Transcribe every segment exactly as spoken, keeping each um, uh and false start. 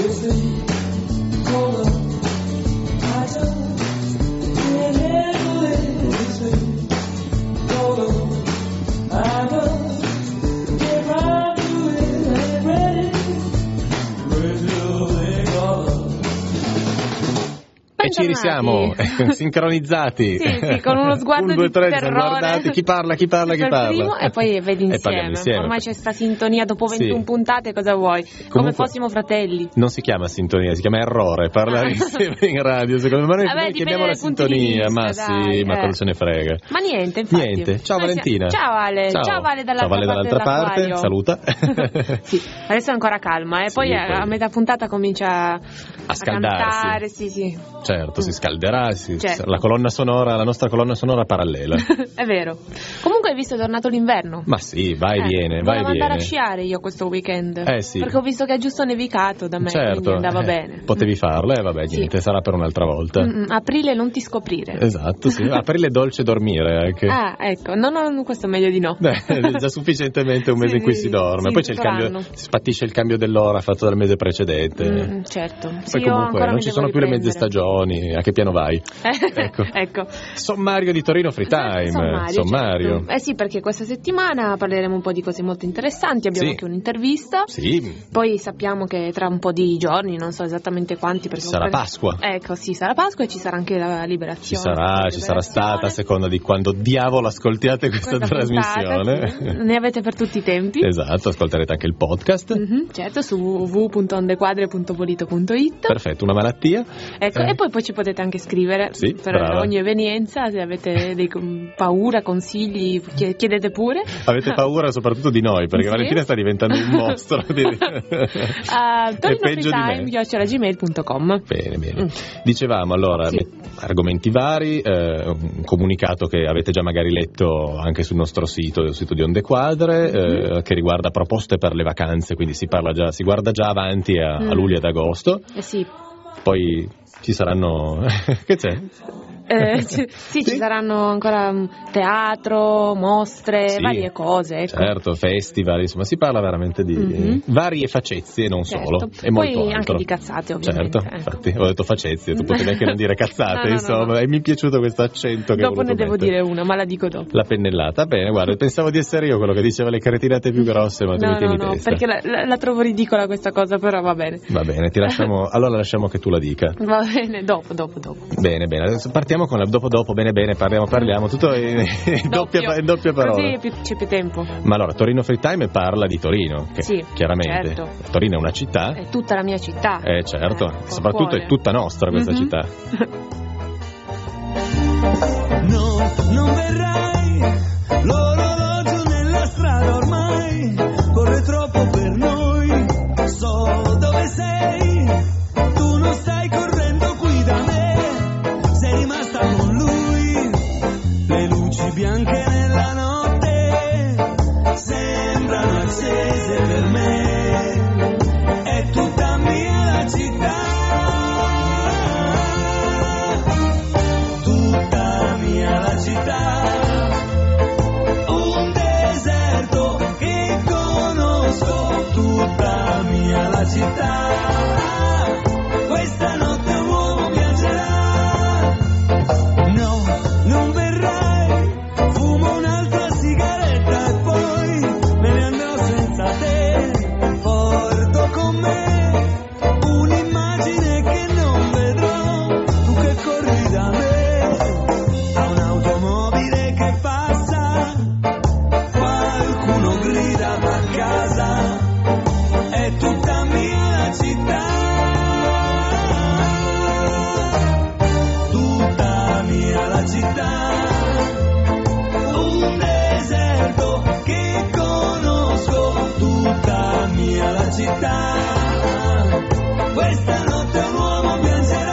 E ci risiamo sincronizzati, sì, sì, con uno sguardo un, due, di tre, terrore. Guardate chi parla, chi parla, chi parla. Primo, e poi vedi insieme. insieme. Ormai c'è sta sintonia dopo ventuno sì. puntate, cosa vuoi? Comunque, come fossimo fratelli. Non si chiama sintonia, si chiama errore parlare insieme in radio. Secondo me noi, Vabbè, noi chiamiamo la sintonia, vista, ma dai, sì, eh. ma cosa ce ne frega. Ma niente, infatti. Niente. Ciao noi Valentina. Siamo... Ciao Ale. Ciao. Ciao Vale dall'altra, Ciao, Vale dall'altra parte, parte. Saluta. Sì, adesso è ancora calma, e eh? poi, sì, a, poi a metà puntata comincia a, a scaldarsi. A cantare, sì, sì. Certo, mm. si scalderà, si, certo. la colonna sonora, la nostra colonna sonora parallela. È vero. Comunque hai visto, è tornato l'inverno. Ma sì, vai e eh, viene, vai e viene. andare a sciare io questo weekend. Eh sì. Perché ho visto che è giusto nevicato da me, certo. quindi andava eh, bene. Potevi farlo, e eh, vabbè, niente, sì. sarà per un'altra volta. Mm-mm, aprile non ti scoprire. Esatto, sì. Aprile è dolce dormire anche. Ah, ecco, no, no, questo è meglio di no. Beh, è già sufficientemente un mese sì, in cui si dorme. sì, Poi c'è il cambio, si spatisce il cambio dell'ora fatto dal mese precedente. Mm, certo. Poi sì, comunque non ci sono riprendere. più le mezze stagioni. A che piano vai? Eh, ecco. ecco. Sommario di Torino Free Time. Sommario. Sommario. Certo. Eh sì, perché questa settimana parleremo un po' di cose molto interessanti. Abbiamo sì. anche un'intervista. Sì. Poi sappiamo che tra un po' di giorni, non so esattamente quanti, perché sarà comunque... Pasqua. Ecco, sì, sarà Pasqua e ci sarà anche la liberazione. Ci sarà, ci sarà stata, a seconda di quando diavolo ascoltiate questa, questa trasmissione. Puntata, sì. Ne avete per tutti i tempi. Esatto, ascolterete anche il podcast. Mm-hmm, certo, su w w w punto ondequadre punto polito punto i t. Perfetto, una malattia. Ecco, eh. e poi, poi ci potete anche scrivere sì, per brava. ogni evenienza, se avete dei, paura, consigli, chiedete pure. Avete paura soprattutto di noi, perché sì. Valentina sta diventando un mostro. Di... uh, torinofreetime chiocciola gmail punto com. Bene, bene. Mm. Dicevamo allora, sì. argomenti vari, eh, un comunicato che avete già magari letto anche sul nostro sito, sul sito di Onde Quadre, mm-hmm. eh, che riguarda proposte per le vacanze, quindi si parla già, si guarda già avanti a, mm. a luglio ed agosto. Eh sì. Poi ci saranno... che c'è? Eh, sì, sì, ci saranno ancora teatro, mostre, sì, varie cose. Ecco. Certo, festival, insomma, si parla veramente di mm-hmm. varie facezie, non certo. solo. E poi molto anche altro. di cazzate, ovviamente. Certo, infatti, ho detto facezie, tu potevi anche non dire cazzate, no, no, insomma, no, no. e mi è piaciuto questo accento che dopo ho ne devo mettere. dire una, ma la dico dopo. La pennellata, bene, guarda, pensavo di essere io quello che diceva le cretinate più grosse, ma tu no, mi tieni no, no, testa. perché la, la, la trovo ridicola questa cosa, però va bene. Va bene, ti lasciamo, allora lasciamo che tu la dica. Va bene, dopo, dopo, dopo. Bene, bene, adesso partiamo con la dopo dopo, bene, bene, parliamo, parliamo, tutto in, in, doppia, in doppia parola. Così più, c'è più tempo. Ma allora, Torino Free Time parla di Torino, che sì, chiaramente certo. Torino è una città. È tutta la mia città. Eh certo, eh, soprattutto cuore. è tutta nostra questa mm-hmm. città. No, non verrai, l'orologio nella strada ormai corre troppo per noi, so dove sei, tu non stai correndo qui da me, sei rimasta con lui, le luci bianche nella notte sembrano accese per me, è tutta mia la città. Città, un deserto che conosco, tutta mia la città, questa notte un uomo viaggerà, no, non verrai, fumo un'altra sigaretta e poi me ne andrò senza te, porto con me un'immagine che non vedrò, tu che corri da me. È tutta mia la città, tutta mia la città, un deserto che conosco, tutta mia la città, questa notte un uomo piangerà.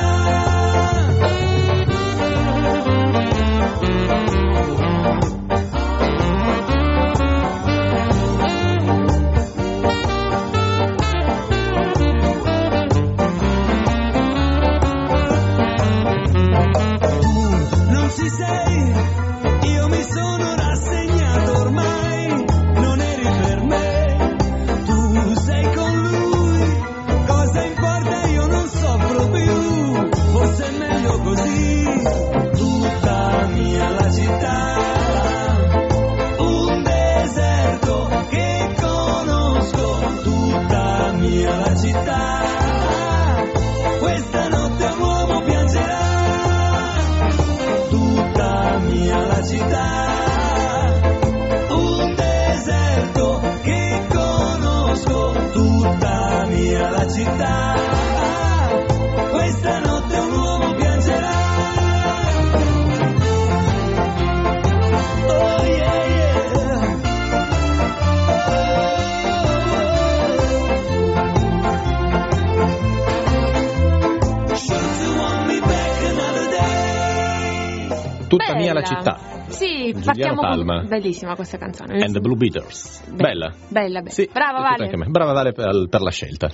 Ci sei, io mi sono rassegnato ormai. guarda, questa notte un uomo piangerà. Oh yeah yeah. Should you want me back another day? Tutta Bella. mia la città. Sì, Giuliano partiamo Palma. con... Bellissima questa canzone. And the Blue Beaters. Bella. Bella, bella. Sì, Brava tutta Vale. anche me. Brava Vale per, per la scelta.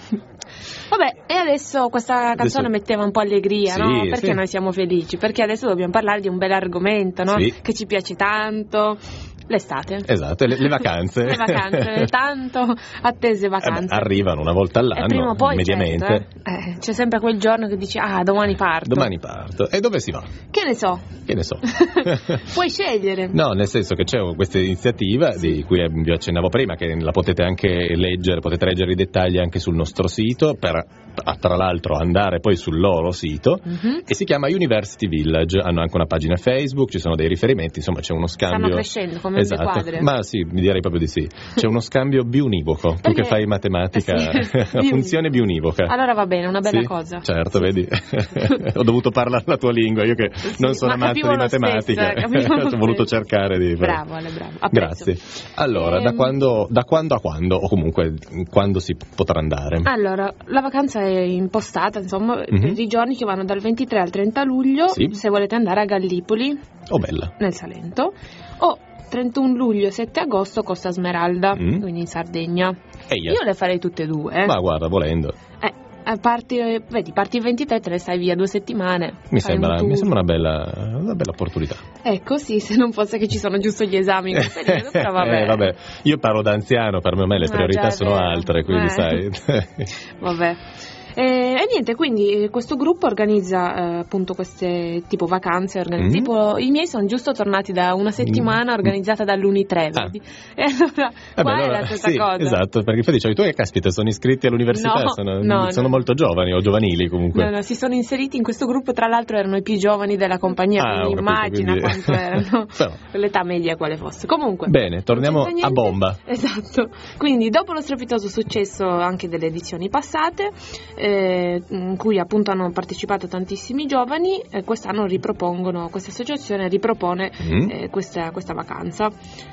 Vabbè, e adesso questa canzone Adesso- metteva un po' allegria, Sì, no? Perché sì. noi siamo felici? Perché adesso dobbiamo parlare di un bel argomento, no? Sì. Che ci piace tanto. L'estate. Esatto, le, le vacanze. Le vacanze, le tanto attese Eh beh, vacanze. arrivano una volta E prima o all'anno, poi, mediamente. certo, eh. Eh, c'è sempre quel giorno che dici, ah, domani parto. Domani parto. E dove si va? Che ne so? Che ne so. Puoi scegliere. No, nel senso che c'è questa iniziativa di cui vi accennavo prima, che la potete anche leggere, potete leggere i dettagli anche sul nostro sito, per tra l'altro andare poi sul loro sito, Mhm. e si chiama University Village. Hanno anche una pagina Facebook, ci sono dei riferimenti, insomma c'è uno scambio. Stanno crescendo come un Esatto. quadre. Ma sì, mi direi proprio di sì. C'è uno scambio biunivoco. Tu Perché- che fai matematica, Eh sì, la funzione biunivoca. Allora va bene, una bella Sì, cosa. Certo, vedi. Ho dovuto parlare la tua lingua, io che non Sì, sono ma amante capivo di lo matematica. stesso, capivo lo Ho voluto stesso. cercare di fare. Bravo, Ale, bravo. Apprezzo. Grazie. Allora, da Ehm, quando, da quando a quando, o comunque quando si potrà andare? Allora, la vacanza è impostata, insomma, Mhm. per i giorni che vanno dal ventitré al trenta luglio, Sì. se volete andare a Gallipoli, Oh, bella. nel Salento, o trentuno luglio e sette agosto Costa Smeralda, Mm. quindi in Sardegna. Eia. Io le farei tutte e due. eh. Ma guarda, volendo. Eh, eh, parti, eh, vedi, parti il ventitré, te ne stai via due settimane. Mi fai un sembra, tour. mi sembra una bella, una bella opportunità. Ecco, sì, se non fosse che ci sono giusto gli esami in quel periodo, però vabbè. Eh, vabbè. Io parlo da anziano, per me le Ah, priorità già, è sono vero. altre, quindi Eh. sai. Vabbè. E, e niente, quindi eh, questo gruppo organizza eh, appunto queste tipo vacanze, organi- Mm. tipo i miei sono giusto tornati da una settimana Mm. organizzata dall'Unitre, Ah. vedi? E allora Vabbè, qua è allora, la stessa sì, cosa. Esatto, perché poi dicevi tu che caspita sono iscritti all'università, No, sono, no, sono no. molto giovani o giovanili comunque. No, no, si sono inseriti in questo gruppo, tra l'altro erano i più giovani della compagnia, Ah, quindi ho capito, immagina quindi- quanto erano, Però. l'età media quale fosse. Comunque, Bene, torniamo non c'entra a niente. bomba. Esatto, quindi dopo lo strepitoso successo anche delle edizioni passate, eh, in cui appunto hanno partecipato tantissimi giovani, eh, quest'anno ripropongono, questa associazione ripropone Mm. eh, questa, questa vacanza.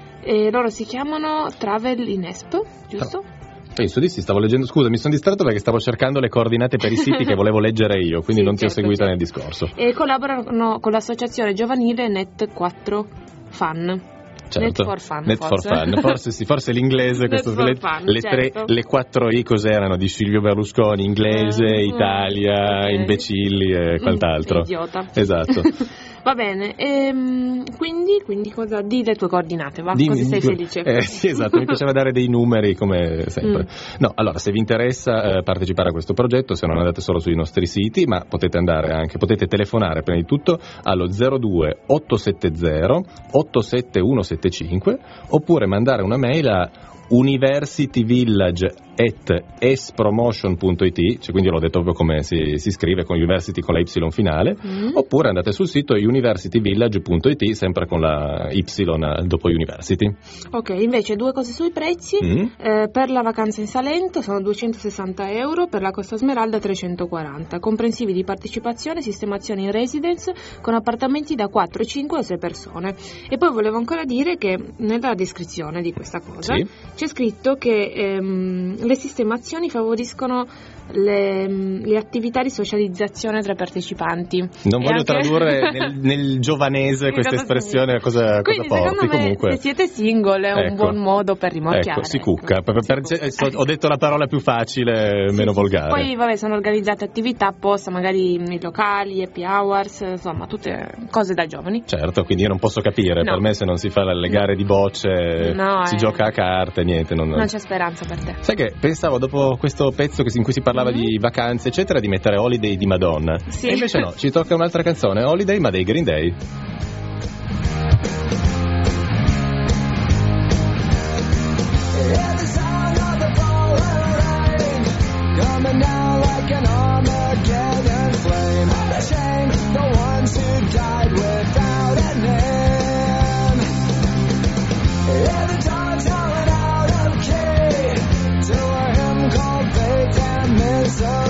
E loro si chiamano Travel in Esp, giusto? Penso di sì, stavo leggendo, scusa, mi sono distratto perché stavo cercando le coordinate per i siti che volevo leggere io, quindi Sì, non ti ho certo, seguita certo. nel discorso. E collaborano con l'associazione giovanile Net quattro Fun. Certo. Net for Fun, Net forse. for Fun, forse sì, forse l'inglese, Net questo, for le, Fun, le tre, certo. le quattro I cos'erano di Silvio Berlusconi, inglese, Ah, Italia, ok. imbecilli e quant'altro. Mm, idiota. Esatto. Va bene, ehm, quindi, quindi cosa? Di le tue coordinate, va? Dimmi- Così sei felice. Eh, sì, esatto, mi piaceva dare dei numeri come sempre. Mm. No, allora, se vi interessa eh, partecipare a questo progetto, se non andate solo sui nostri siti, ma potete andare anche, potete telefonare prima di tutto allo zero due otto sette zero otto sette uno sette cinque oppure mandare una mail a universityvillage at espromotion punto it, cioè quindi l'ho detto proprio come si, si scrive, con university con la Y finale, Mm. oppure andate sul sito universityvillage punto it sempre con la Y dopo university. Ok, invece due cose sui prezzi. Mm. Eh, per la vacanza in Salento sono duecentosessanta euro, per la Costa Smeralda trecentoquaranta, comprensivi di partecipazione, sistemazione in residence con appartamenti da quattro, cinque o sei persone. E poi volevo ancora dire che nella descrizione di questa cosa Sì. c'è scritto che ehm, le sistemazioni favoriscono le, le attività di socializzazione tra i partecipanti. Non E voglio anche- tradurre nel, nel giovanese Che questa cosa espressione a cosa, Quindi cosa porti secondo me comunque. se siete single è un Ecco. buon modo per rimorchiare. Ecco, si cucca. ecco. Per- per- Si per- cucca. so- ho detto la parola più facile, Sì, meno sì, volgare. Poi vabbè, sono organizzate attività apposta, magari nei locali, happy hours, insomma tutte cose da giovani. Certo, quindi io non posso capire, No. per me se non si fa le gare di bocce, No, si eh. gioca a carte, niente. Non... Non c'è speranza per te. Sai che pensavo dopo questo pezzo che- in cui si parlava Mhm. di vacanze eccetera di mettere Holiday di Madonna. Sì. E invece no, ci tocca un'altra canzone, Holiday ma dei Green Day. Hear the sound of the falling rain coming down like an Armageddon flame. Shame the ones who died without a name. Hear the dogs howling out of key to a hymn called Fate and Misery.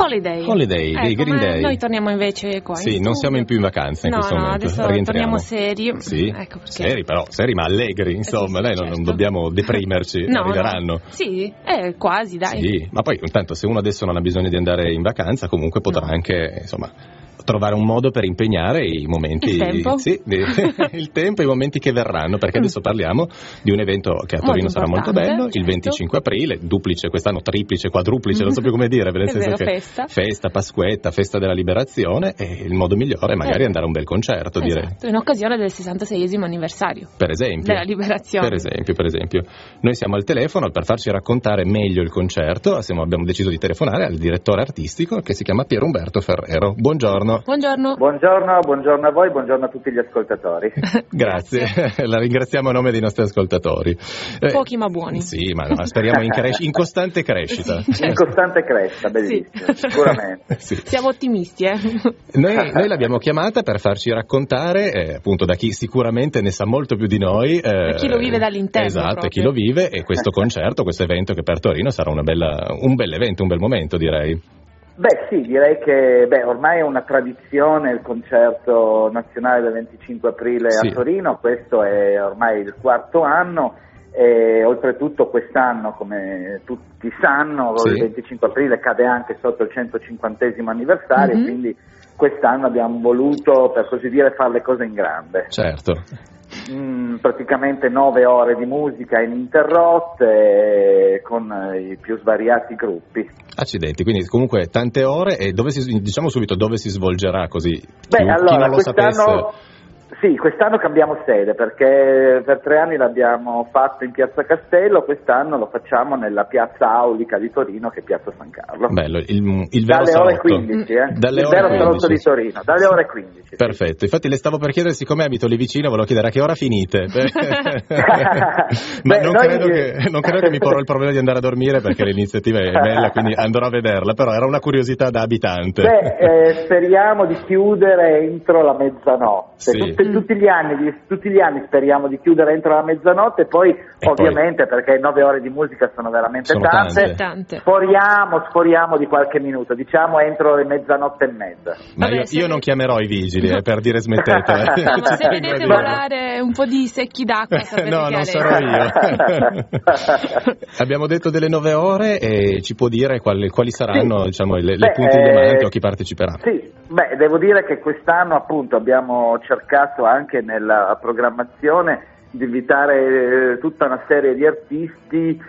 Holiday. Holiday, ecco, dei Green Day. Noi torniamo invece qua. Sì, in non siamo in più in vacanza in no, questo no, momento. adesso Rientriamo. torniamo seri. Sì, ecco perché. seri però, seri ma allegri, insomma, sì, dai, certo. non, non dobbiamo deprimerci, no, arriveranno. No. Sì, eh, quasi, dai. Sì, ma poi intanto se uno adesso non ha bisogno di andare in vacanza, comunque potrà no. anche, insomma, trovare un modo per impegnare i momenti, il tempo, sì, il tempo e i momenti che verranno, perché adesso parliamo di un evento che a Torino molto sarà molto bello, certo. il venticinque aprile, duplice quest'anno, triplice, quadruplice, non so più come dire, nel senso vero, che festa. festa, Pasquetta, festa della liberazione, e il modo migliore è magari eh. andare a un bel concerto, esatto. direi. In occasione del sessantaseiesimo anniversario. Per esempio. Della liberazione. Per esempio, per esempio. Noi siamo al telefono per farci raccontare meglio il concerto, siamo, abbiamo deciso di telefonare al direttore artistico che si chiama Pier Umberto Ferrero. Buongiorno. Buongiorno. Buongiorno, buongiorno a voi, buongiorno a tutti gli ascoltatori. Grazie, la ringraziamo a nome dei nostri ascoltatori. Eh, Pochi ma buoni. Sì, ma no, speriamo in, cres- in costante crescita. Sì. In costante crescita, bellissimo, sì. Sicuramente. Sì. Siamo ottimisti, eh. Noi, noi l'abbiamo chiamata per farci raccontare, eh, appunto da chi sicuramente ne sa molto più di noi. Eh, chi lo vive dall'interno. Esatto, proprio. Chi lo vive, e questo concerto, questo evento che per Torino sarà una bella, un bel evento, un bel momento, direi. Beh sì, direi che beh, ormai è una tradizione il concerto nazionale del venticinque aprile sì. a Torino, questo è ormai il quarto anno e oltretutto quest'anno, come tutti sanno, sì. il venticinque aprile cade anche sotto il centocinquantesimo anniversario, mm-hmm. quindi quest'anno abbiamo voluto, per così dire, fare le cose in grande. Certo. Mm, praticamente nove ore di musica ininterrotte con i più svariati gruppi. Accidenti, quindi comunque tante ore, e dove si, diciamo subito dove si svolgerà, così Beh, chi, allora, chi non lo quest'anno, sapesse. Sì, quest'anno cambiamo sede perché per tre anni l'abbiamo fatto in Piazza Castello, quest'anno lo facciamo nella piazza aulica di Torino, che è Piazza San Carlo. Bello, il, il vero dalle salotto. ore quindi, eh? Dalle il ore vero quindici. salotto di Torino, dalle ore quindici. Perfetto, sì. Infatti le stavo per chiedere, siccome abito lì vicino, volevo chiedere a che ora finite. Ma Beh, non, noi... credo che, non credo che mi porrò il problema di andare a dormire, perché l'iniziativa è bella, quindi andrò a vederla, però era una curiosità da abitante. Beh, eh, speriamo di chiudere entro la mezzanotte, sì. tutti, tutti gli anni tutti gli anni speriamo di chiudere entro la mezzanotte, poi e ovviamente poi... perché nove ore di musica sono veramente sono tante, tante. Sforiamo, sforiamo di qualche minuto, diciamo entro le mezzanotte e mezza. Ma Vabbè, io, se... io non chiamerò i vigili eh, per dire smettete. No, ma se vedete volare un po' di secchi d'acqua, sapete no, che non è sarò io. Abbiamo detto delle nove ore, e ci può dire quali, quali saranno, sì. diciamo, le, le beh, punti eh, diamanti o chi parteciperà? Sì, beh, devo dire che quest'anno appunto abbiamo cercato anche nella programmazione di invitare eh, tutta una serie di artisti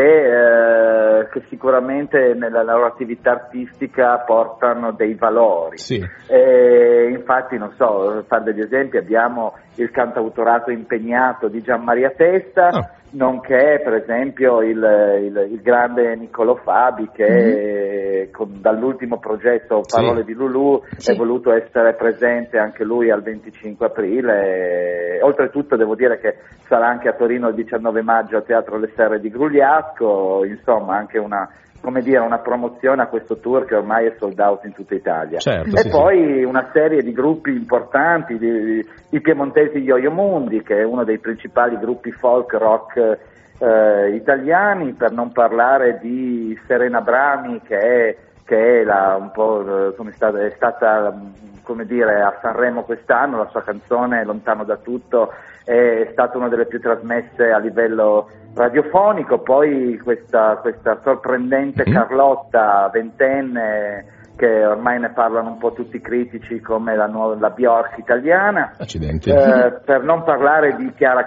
che, eh, che sicuramente nella loro attività artistica portano dei valori. Sì. E infatti, non so, per fare degli esempi, abbiamo il cantautorato impegnato di Gianmaria Testa, oh. nonché per esempio il, il, il grande Niccolò Fabi, che mm-hmm. con, dall'ultimo progetto Parole sì. di Lulù sì. è voluto essere presente anche lui al venticinque aprile. E, oltretutto devo dire che sarà anche a Torino il diciannove maggio a Teatro Le Serre di Grugliasco, insomma anche una, come dire, una promozione a questo tour che ormai è sold out in tutta Italia. Certo, e sì, poi sì. una serie di gruppi importanti, di, i piemontesi Yo-Yo Mundi, che è uno dei principali gruppi folk rock eh, italiani, per non parlare di Serena Brami, che è, che è la, un po' come è stata, è stata come dire, a Sanremo quest'anno, la sua canzone Lontano da tutto è stata una delle più trasmesse a livello radiofonico. Poi questa, questa sorprendente mm-hmm. Carlotta, ventenne, che ormai ne parlano un po' tutti i critici come la, nuova, la Bjork italiana. Accidenti. Eh, per non parlare di Chiara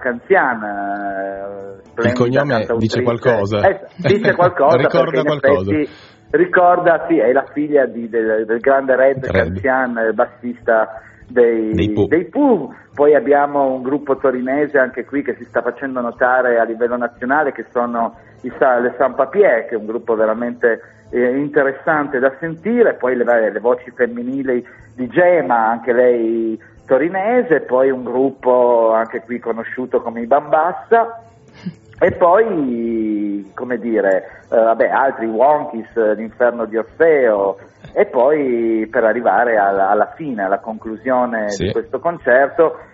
Canzian, eh, il cognome dice qualcosa. Eh, dice qualcosa. Ricorda qualcosa. Effetti, ricorda, sì, è la figlia di, del, del grande Red, Red. Canzian, bassista dei, dei, Pooh. dei Pooh. Poi abbiamo un gruppo torinese anche qui che si sta facendo notare a livello nazionale, che sono i Le Sans Papier, che è un gruppo veramente eh, interessante da sentire. Poi le, le voci femminili di Gema, anche lei torinese. Poi un gruppo anche qui conosciuto come i Bambassa. E poi, come dire, eh, vabbè, altri Wonkies, l'Inferno di Orfeo, e poi per arrivare alla, alla fine, alla conclusione sì. di questo concerto,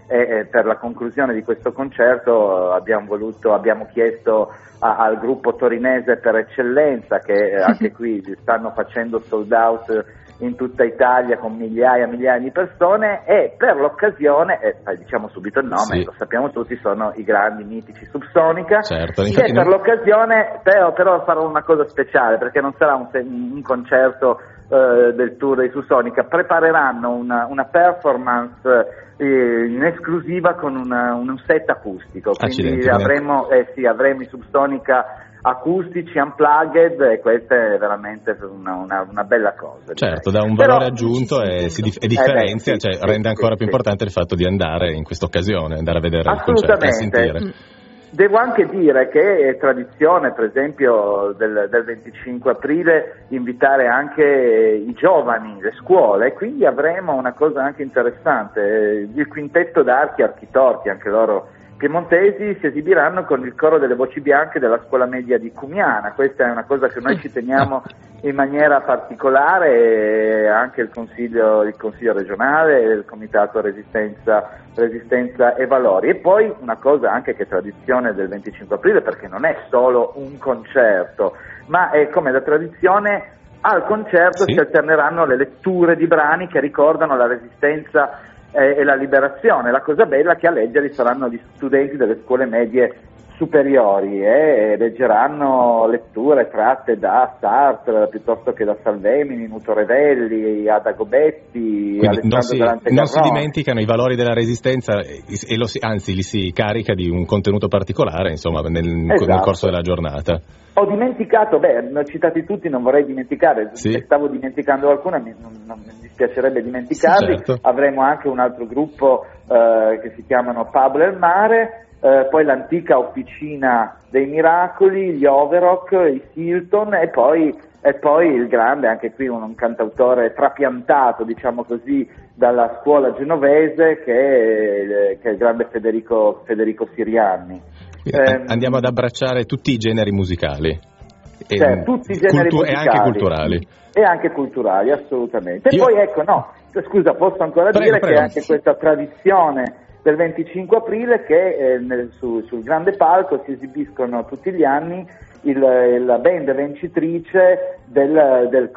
e per la conclusione di questo concerto abbiamo voluto, abbiamo chiesto a, al gruppo torinese per eccellenza, che anche qui stanno facendo sold out in tutta Italia con migliaia e migliaia di persone, e per l'occasione, e diciamo subito il nome, sì, lo sappiamo tutti, sono i grandi mitici Subsonica, certo, che per non... l'occasione però, però farò una cosa speciale, perché non sarà un, un concerto eh, del tour dei Subsonica, prepareranno una, una performance in esclusiva con una, un set acustico, quindi Accidenti, avremo, eh sì, avremo i Subsonica acustici, unplugged, e questa è veramente una, una, una bella cosa. Certo, dà un valore Però, aggiunto e, si dif- e differenzia, eh beh, sì, cioè sì, rende ancora sì, più sì. importante il fatto di andare in questa occasione, andare a vedere il concerto e a sentire. Devo anche dire che è tradizione, per esempio, del, del venticinque aprile invitare anche i giovani, le scuole, quindi avremo una cosa anche interessante. Il quintetto d'archi Architorti, anche loro piemontesi, si esibiranno con il coro delle voci bianche della scuola media di Cumiana. Questa è una cosa che noi ci teniamo in maniera particolare, e anche il consiglio, il consiglio regionale, il comitato resistenza, resistenza e valori. E poi una cosa anche che è tradizione del venticinque aprile, perché non è solo un concerto, ma è come la tradizione, al concerto sì. si alterneranno le letture di brani che ricordano la resistenza e la liberazione. La cosa bella è che a leggerli saranno gli studenti delle scuole medie superiori, e leggeranno letture tratte da Sartre piuttosto che da Salvemini, Minuto Revelli, Ada Gobetti, Quindi Alessandro non si, Galante non si dimenticano i valori della resistenza, e lo si, anzi li si carica di un contenuto particolare, insomma, nel, esatto. nel corso della giornata. Ho dimenticato, beh, ne ho citati tutti, non vorrei dimenticare, sì. se stavo dimenticando qualcuno mi, non, non mi dispiacerebbe dimenticarli. Sì, certo. Avremo anche un altro gruppo eh, che si chiamano Pablo El Mare, eh, poi l'antica Officina dei Miracoli, gli Overock, i Hilton, e poi, e poi il grande, anche qui un, un cantautore trapiantato, diciamo così, dalla scuola genovese, che è, che è il grande Federico, Federico Sirianni. Eh, Andiamo ad abbracciare tutti i generi musicali, e, cioè, tutti i generi cultu- musicali e anche culturali. E anche culturali, assolutamente. E Io... poi ecco, no, scusa, posso ancora prego, dire prego. che anche questa tradizione del venticinque aprile, che eh, nel, su, sul grande palco si esibiscono tutti gli anni il, la band vincitrice del, del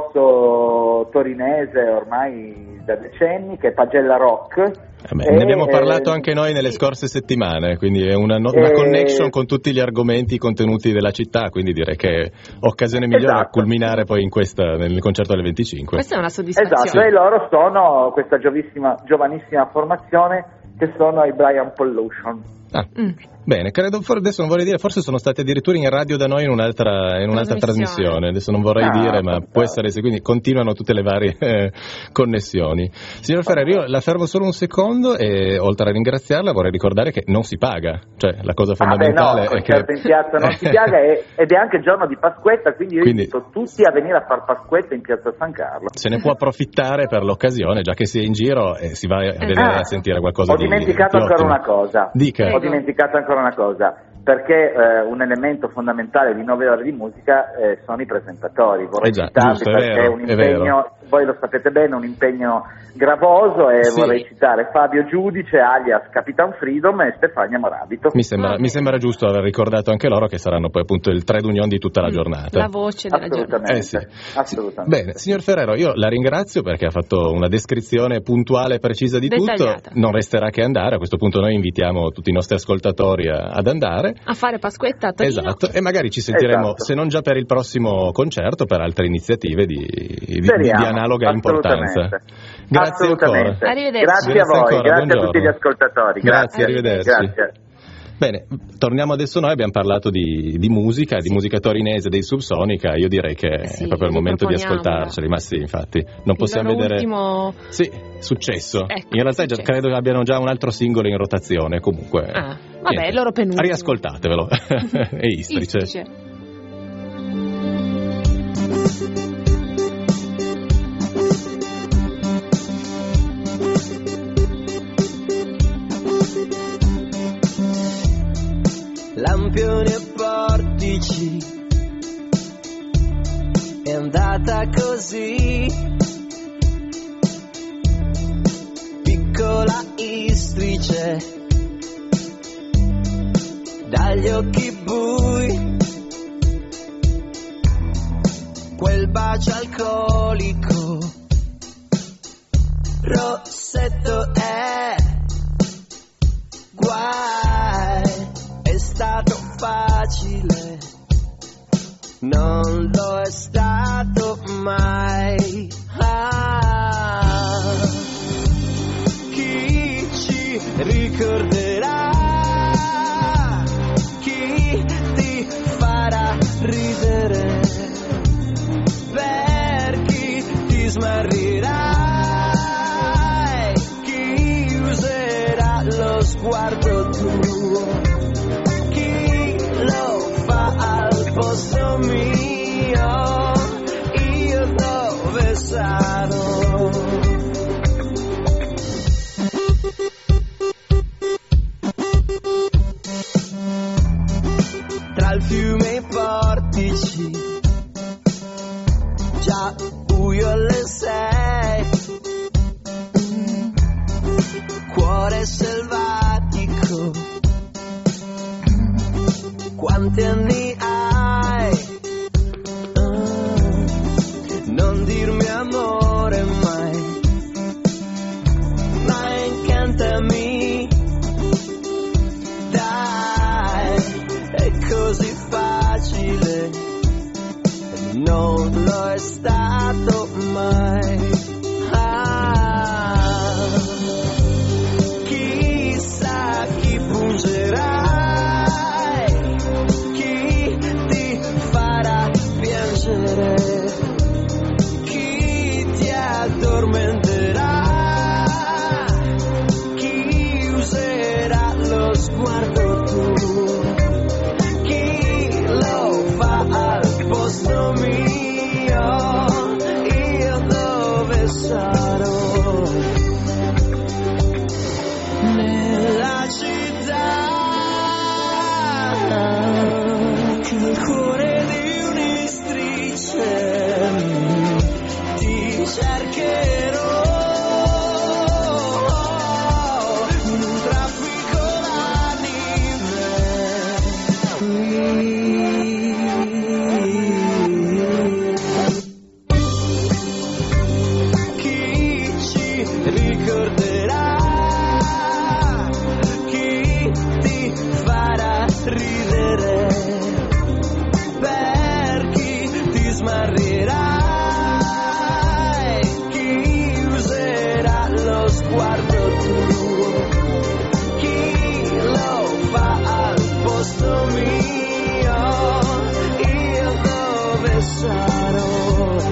concorso torinese ormai da decenni, che è Pagella Rock. Eh beh, ne abbiamo parlato eh, anche noi nelle scorse settimane, quindi è una, no- una eh, connection con tutti gli argomenti contenuti della città, quindi direi che è occasione migliore esatto. a culminare poi in questa, nel concerto alle venticinque. Questa è una soddisfazione. Esatto, e loro sono questa giovissima, giovanissima formazione, che sono i Brian Pollution. Ah, mm. Bene, credo, adesso non vorrei dire, forse sono stati addirittura in radio da noi in un'altra, in un'altra trasmissione, adesso non vorrei ah, dire, ma può essere, quindi continuano tutte le varie eh, connessioni. Signor Ferreri, io la fermo solo un secondo, e oltre a ringraziarla vorrei ricordare che non si paga, cioè la cosa fondamentale ah, beh, no, è che... in piazza non si paga, ed è anche il giorno di Pasquetta, quindi io quindi, invito tutti a venire a far Pasquetta in piazza San Carlo. Se ne può approfittare per l'occasione, già che si è in giro e si va a vedere ah, a sentire qualcosa ho di Ho dimenticato di ancora ottimo. una cosa. Dica. Ho dimenticato ancora una cosa, perché eh, un elemento fondamentale di nove ore di musica eh, sono i presentatori. Vorrei eh già, citarli giusto, perché è, vero, è un impegno, voi lo sapete bene, un impegno gravoso, e sì. vorrei citare Fabio Giudice alias Capitan Freedom e Stefania Marabito. Mi sembra, mi sembra giusto aver ricordato anche loro, che saranno poi appunto il trade union di tutta la giornata. La voce della giornata. Eh sì. Assolutamente. Bene, signor Ferrero, io la ringrazio perché ha fatto una descrizione puntuale e precisa di Dettagliata. tutto. Non resterà che andare, a questo punto noi invitiamo tutti i nostri ascoltatori a, ad andare. A fare Pasquetta a Torino. Esatto, e magari ci sentiremo, esatto. se non già per il prossimo concerto, per altre iniziative di, di, di analoga importanza. Grazie ancora. Arrivederci. Grazie a voi, ancora, grazie buongiorno. a tutti gli ascoltatori. Grazie, Grazie, arrivederci. Grazie. Bene, torniamo adesso noi, abbiamo parlato di, di musica, di musica torinese, dei Subsonica, io direi che sì, è proprio il momento di proponiamo. ascoltarceli, ma sì, infatti, non il possiamo vedere... ultimo... Sì, successo. Ecco, in realtà successo. Già, credo che abbiano già un altro singolo in rotazione, comunque... Ah, vabbè, niente. il loro penultimo. Riascoltatevelo, è Istrice. Istrice. Lampioni e portici, è andata così, piccola Istrice. un'istrice dagli occhi bui, quel bacio alcolico, rossetto è guai, è stato facile, non lo è stato mai. Ah, chi ci ricorderà, chi ti farà ridere, per chi ti smarrirai, chi userà lo sguardo tuo, chi lo fa al posto mio, io dove sarò? Tra il fiume e i portici, già buio alle sei, cuore selvatico, quanti anni hai? Uh, non dirmi amore mai, ma incantami, dai, è così facile, non lo è stato mai. Ah, chissà chi pungerai, chi ti farà piangere, chi ti addormenterà, chi userà lo sguardo tuo, chi lo fa al posto mio, io dove sarò? Nella città che il cuore di un'istrice, ti cercherò in un traffico d'anime. Chi ci ricorderà, chi ti farà ridere, per chi ti smarrirai, chi userà lo sguardo tuo, chi lo fa al posto mio, io dove sarò?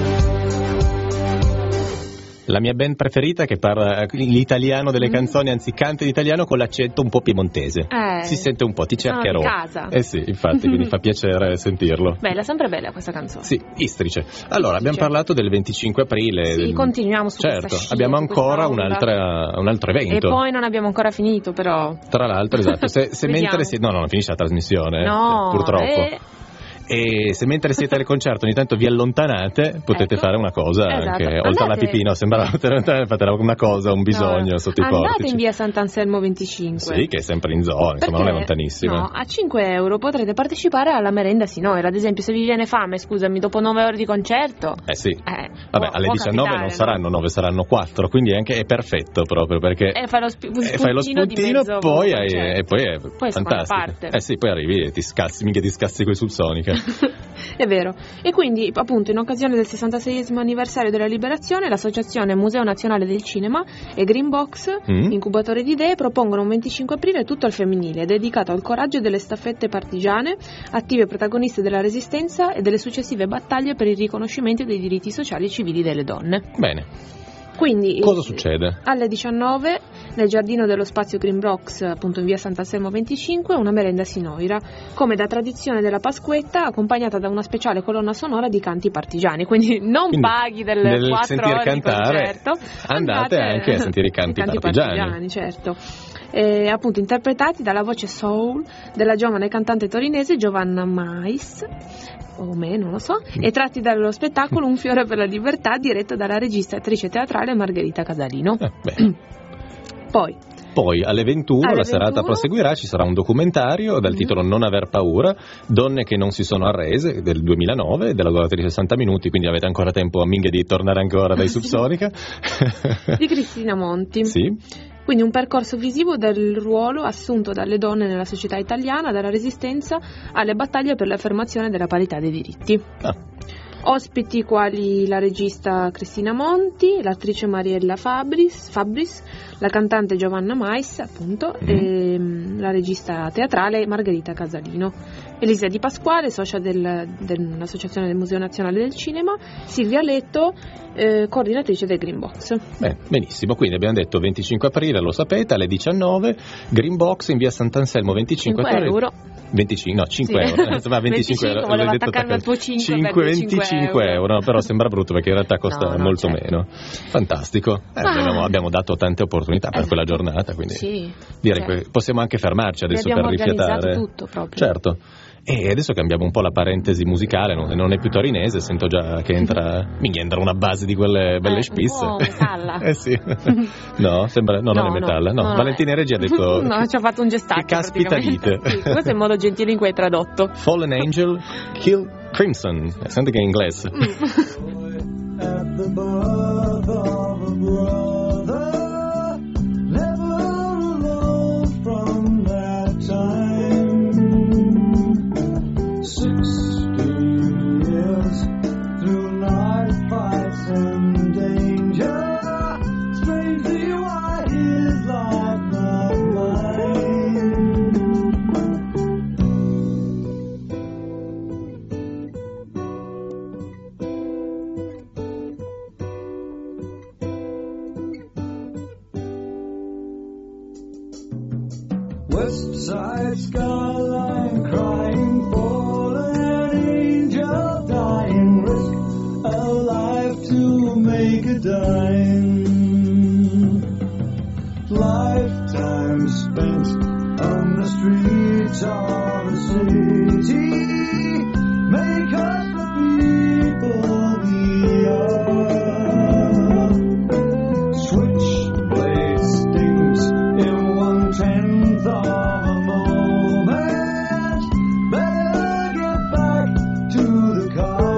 La mia band preferita che parla l'italiano delle canzoni, anzi canta in italiano con l'accento un po' piemontese. Eh, si sente un po', ti cercherò. Sono di casa. Eh sì, infatti, quindi fa piacere sentirlo. Bella, sempre bella questa canzone. Sì, Istrice. Allora, abbiamo Istrice. parlato del venticinque aprile. Sì, del... continuiamo su Certo, questa scia, abbiamo su questa ancora onda. un'altra, un altro evento. E poi non abbiamo ancora finito, però. Tra l'altro, esatto, se, se Vediamo. mentre si... No, no, non finisce la trasmissione, No, purtroppo. eh. E se mentre siete al concerto ogni tanto vi allontanate, potete Ecco. fare una cosa, Esatto. anche Andate- oltre alla pipino, sembrava fate una cosa, un bisogno No, sotto i andate portici. in via Sant'Anselmo venticinque. Sì, che è sempre in zona, insomma, non è Perché, lontanissima. No, a cinque euro potrete partecipare alla merenda Sinoira. Ad esempio, se vi viene fame, scusami, dopo nove ore di concerto. Eh sì. Eh, Vabbè, può- alle può diciannove capitare, non no? saranno nove, saranno quattro, quindi anche è perfetto proprio perché E fai lo, sp- eh, fai lo spuntino di spuntino mezzo poi hai- concerto. e poi è Poi seconda fantastico. parte. Eh sì, poi arrivi e ti scassi, mica ti scassi coi subsonica. È vero. E quindi, appunto, in occasione del sessantaseiesimo anniversario della liberazione, l'associazione Museo Nazionale del Cinema e Greenbox, Mm. incubatore di idee, propongono un venticinque aprile tutto al femminile, dedicato al coraggio delle staffette partigiane, attive protagoniste della resistenza e delle successive battaglie per il riconoscimento dei diritti sociali e civili delle donne. Bene, Quindi, cosa eh, succede? alle diciannove, nel giardino dello spazio Greenbox, appunto in via Sant'Anselmo venticinque, una merenda sinoira, come da tradizione della Pasquetta, accompagnata da una speciale colonna sonora di canti partigiani. Quindi non Quindi, paghi delle nel quattro sentir ore cantare, di concerto, andate anche a sentire i canti partigiani. certo. E, appunto interpretati dalla voce soul della giovane cantante torinese Giovanna Mais, o me, non lo so, e tratti dallo spettacolo Un fiore per la libertà, diretto dalla regista e attrice teatrale Margherita Casalino. Eh, beh. Poi, Poi alle ventuno Alle la serata ventuno. proseguirà, ci sarà un documentario dal Mhm. titolo Non aver paura, donne che non si sono arrese, del duemilanove, della durata di sessanta minuti, quindi avete ancora tempo a minchia di tornare ancora dai Subsonica. Di Cristina Monti. Sì. Quindi un percorso visivo del ruolo assunto dalle donne nella società italiana, dalla resistenza alle battaglie per l'affermazione della parità dei diritti. Ah. Ospiti quali la regista Cristina Monti, l'attrice Mariella Fabris, Fabris la cantante Giovanna Mais, appunto, Mm. e mm, la regista teatrale Margherita Casalino. Elisa Di Pasquale, socia del- dell'Associazione del Museo Nazionale del Cinema, Silvia Letto, eh, coordinatrice del Green Box. Beh, benissimo, quindi abbiamo detto venticinque aprile, lo sapete, alle diciannove, Green Box in via Sant'Anselmo venticinque. cinque euro. venticinque, no, cinque Sì. euro. Insomma, venticinque euro. volevo l'ho detto attaccarmi al tuo attaccato. cinque per venticinque euro, no, però sembra brutto perché in realtà costa No, no, molto certo. meno. Fantastico. Eh, Ah. abbiamo, abbiamo dato tante opportunità per Eh, quella giornata, quindi Sì, direi cioè, che possiamo anche fermarci adesso abbiamo per rifiatare. organizzato tutto proprio. Certo. E adesso cambiamo un po' la parentesi musicale, non, non è più torinese, sento già che entra, mi entra una base di quelle belle Eh, spisse. un po' metalla. eh sì. No, sembra, no, non è metalla. No, no, Valentina eh. Regia ha detto No, ci ha fatto un gestaccio. che caspita praticamente. dite. Sì, questo è il modo gentile in cui hai tradotto. Fallen Angel, Kill Crimson. Senti che è inglese. At the birth of a brother, never alone from that time. Sixteen years through night fights and danger, strangely why his life not mine. West side skyline crying for an angel dying, risk a life to make a dime. Lifetime spent on the streets of a city make us the people we are. Switchblade stings in one tenth of a moment. Better get back to the car.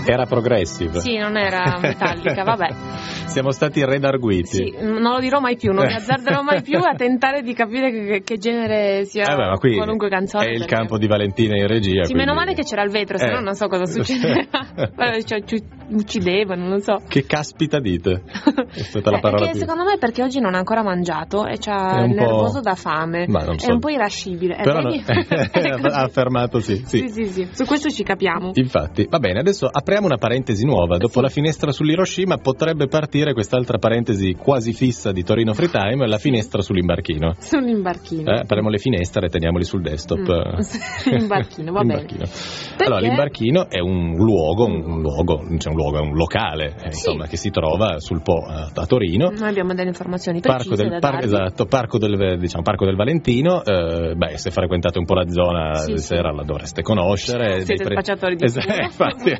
Era progressive. Sì, non era metallica, vabbè. Siamo stati redarguiti. Sì, non lo dirò mai più, non mi azzarderò mai più a tentare di capire che, che genere sia eh beh, ma qui qualunque canzone. È il perché... campo di Valentina in regia. Sì, quindi... meno male che c'era il vetro, se no eh. non so cosa succedeva. Cioè, ci uccidevano, non so. Che caspita dite? È stata la eh, parola perché più... secondo me perché oggi non ha ancora mangiato e c'ha il nervoso da fame. Ma non so. È un po' irascibile. Eh, Però vedi? no... ha affermato sì, sì. Sì, sì, sì. Su questo ci capiamo. Infatti, va bene, adesso apriamo una parentesi nuova. Dopo sì. la finestra sull'Hiroshima potrebbe partire quest'altra parentesi quasi fissa di Torino Free Time, la finestra sull'imbarchino. Sull'imbarchino. Eh, apriamo le finestre e teniamoli sul desktop. Mm. L'imbarchino, va L'imbarchino. bene. Allora, l'imbarchino è un luogo, un luogo, cioè un luogo, è un locale, eh, Sì. insomma, che si trova sul Po a, a Torino. Noi abbiamo delle informazioni Parco precise del, da par- darvi. esatto, parco del, diciamo, Parco del Valentino, eh, beh, se frequentate un po' la zona Sì, di sì. sera la dovreste conoscere. Siete Dei pre- spacciatori di Esatto, sicuro. infatti,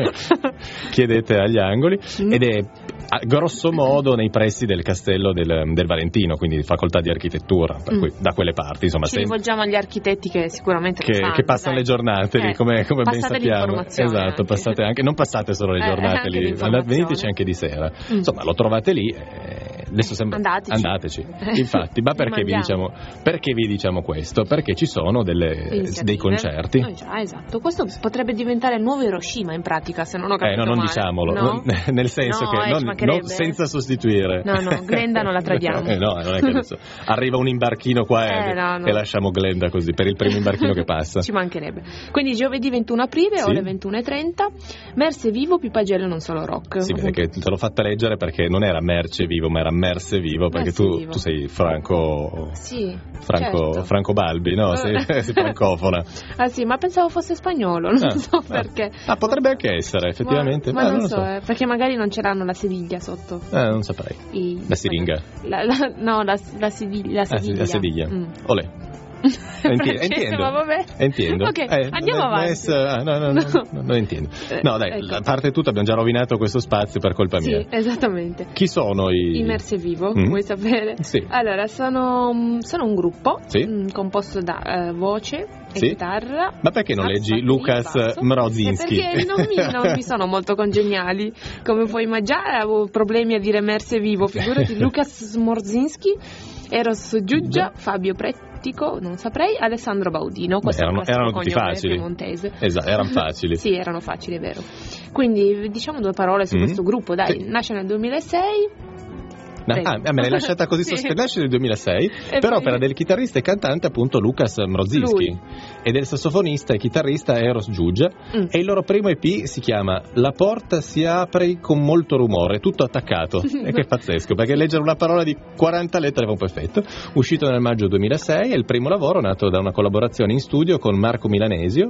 chiedete agli angoli, Mm. ed è a grosso modo nei pressi del castello del, del Valentino, quindi facoltà di architettura, per Mm. cui da quelle parti, insomma, Ci se- rivolgiamo agli architetti che sicuramente lo che, fanno, che passano dai. le giornate lì, Eh, come, come ben passate sappiamo. l'informazione Esatto, anche. passate anche, non passate solo le Eh, giornate anche lì, l'informazione. andate, veniteci anche di sera. Mm. Insomma, lo trovate lì. eh, Adesso sembra... Andateci. Andateci. Infatti, ma perché vi, Mandiamo. diciamo, perché vi diciamo questo? Perché ci sono delle, Iniziative. dei concerti. Eh già, esatto. Questo potrebbe diventare il nuovo Hiroshima in pratica, se non ho capito Eh, no, non male. diciamolo, No? non- nel senso No, che eh, non, ci mancherebbe. non senza sostituire. No, no, Glenda non la tradiamo. Eh, no, non è che adesso arriva un imbarchino qua e, Eh, no, no. e lasciamo Glenda così, per il primo imbarchino che passa. Ci mancherebbe. Quindi giovedì ventuno aprile, Sì. ore ventuno e trenta, Merse Vivo, Pipagello non solo rock. Si vede che te l'ho fatta leggere perché non era merce vivo, ma era merse vivo, perché Merse tu, vivo. tu sei Franco Sì, Franco, certo. Franco Balbi, no? Sei, Eh. sei francofona. Ah sì, ma pensavo fosse spagnolo, non Ah, so ah. perché. Ah, potrebbe anche essere, effettivamente. Ma, ma Ah, non, lo so, eh, perché magari non ce l'hanno la sediglia sotto. Eh, non saprei. I- La siringa. La- la- no, la, la, sedi- la Ah, sì, sediglia. la sediglia. Mm. Olè. Enti- Perché? entiendo. Ma vabbè. Entiendo. Ok, Eh, andiamo non è- non è avanti. essere- ah, no, no, no, No. no, non entiendo. Eh, No, dai, ecco. a parte tutto abbiamo già rovinato questo spazio per colpa mia. Sì, esattamente. Chi sono i... Immerse Vivo, Mm. vuoi sapere? Sì. Allora, sono, sono un gruppo Sì. mm, composto da eh, voce e Sì. chitarra. Ma perché non sax, leggi batteria, Lukas basso? Mrozinski? Eh, perché non mi, non mi sono molto congeniali, come puoi immaginare, avevo problemi a dire Merse Vivo, figurati. Lukas Mrozinski, Eros Giuggia, Fabio Prettico, non saprei, Alessandro Baudino. Beh, Questo è un erano, classico erano tutti cognome facili. piemontese. Esatto, erano facili. Sì, erano facili, è vero. Quindi diciamo due parole su Mm. questo gruppo, dai. Sì. Nasce nel duemilasei. No, Prego. ah, me l'hai lasciata così Sì. sospesa, nasce nel duemilasei, E per poi- opera del chitarrista e cantante appunto Lukas Mrozinski Lui. e del sassofonista e chitarrista Eros Giuggia, Mm. e il loro primo E P si chiama La porta si apre con molto rumore, tutto attaccato, e che è pazzesco, perché leggere una parola di quaranta lettere fa un po' effetto. Uscito nel maggio duemilasei, è il primo lavoro nato da una collaborazione in studio con Marco Milanesio,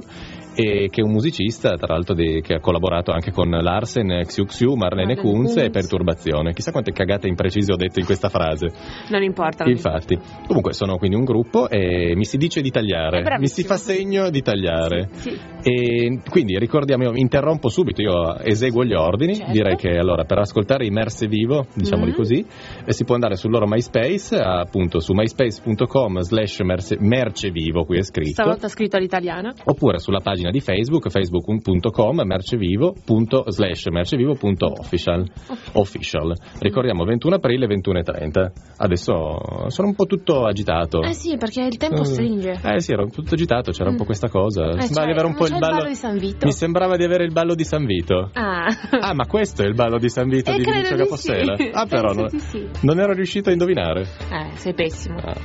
e che è un musicista tra l'altro di, che ha collaborato anche con Larsen, Xiu Xiu, Marlene Marlene Kunz e Kunz. Perturbazione. Chissà quante cagate imprecise ho detto in questa frase. Non importa. non Infatti, comunque sono quindi un gruppo e mi si dice di È tagliare, bravissimo. mi si fa segno di tagliare. Sì, sì. E quindi ricordiamo, io interrompo subito, io eseguo gli ordini, Certo. direi che allora per ascoltare i Merse Vivo, diciamoli Mm. così, eh, si può andare sul loro MySpace, appunto su myspace punto com slash mercevivo, qui è scritto, Stavolta scritto all'italiana. oppure sulla pagina di Facebook, facebook punto com mercevivo punto slash mercevivo punto official. Official. Ricordiamo ventuno aprile, ventuno e trenta. Adesso sono un po' tutto agitato. Eh sì, perché il tempo Mm. stringe. Eh sì, ero tutto agitato, c'era un po' questa cosa. Eh, Sembrava cioè, di avere un po' c'è il ballo... di San Vito. Mi sembrava di avere il ballo di San Vito. Ah, Ah, ma questo è il ballo di San Vito Eh, di credo Vinicio di Capossela? sì. Ah, però Penso non, di sì. non ero riuscito a indovinare. eh, sei pessimo. Ah.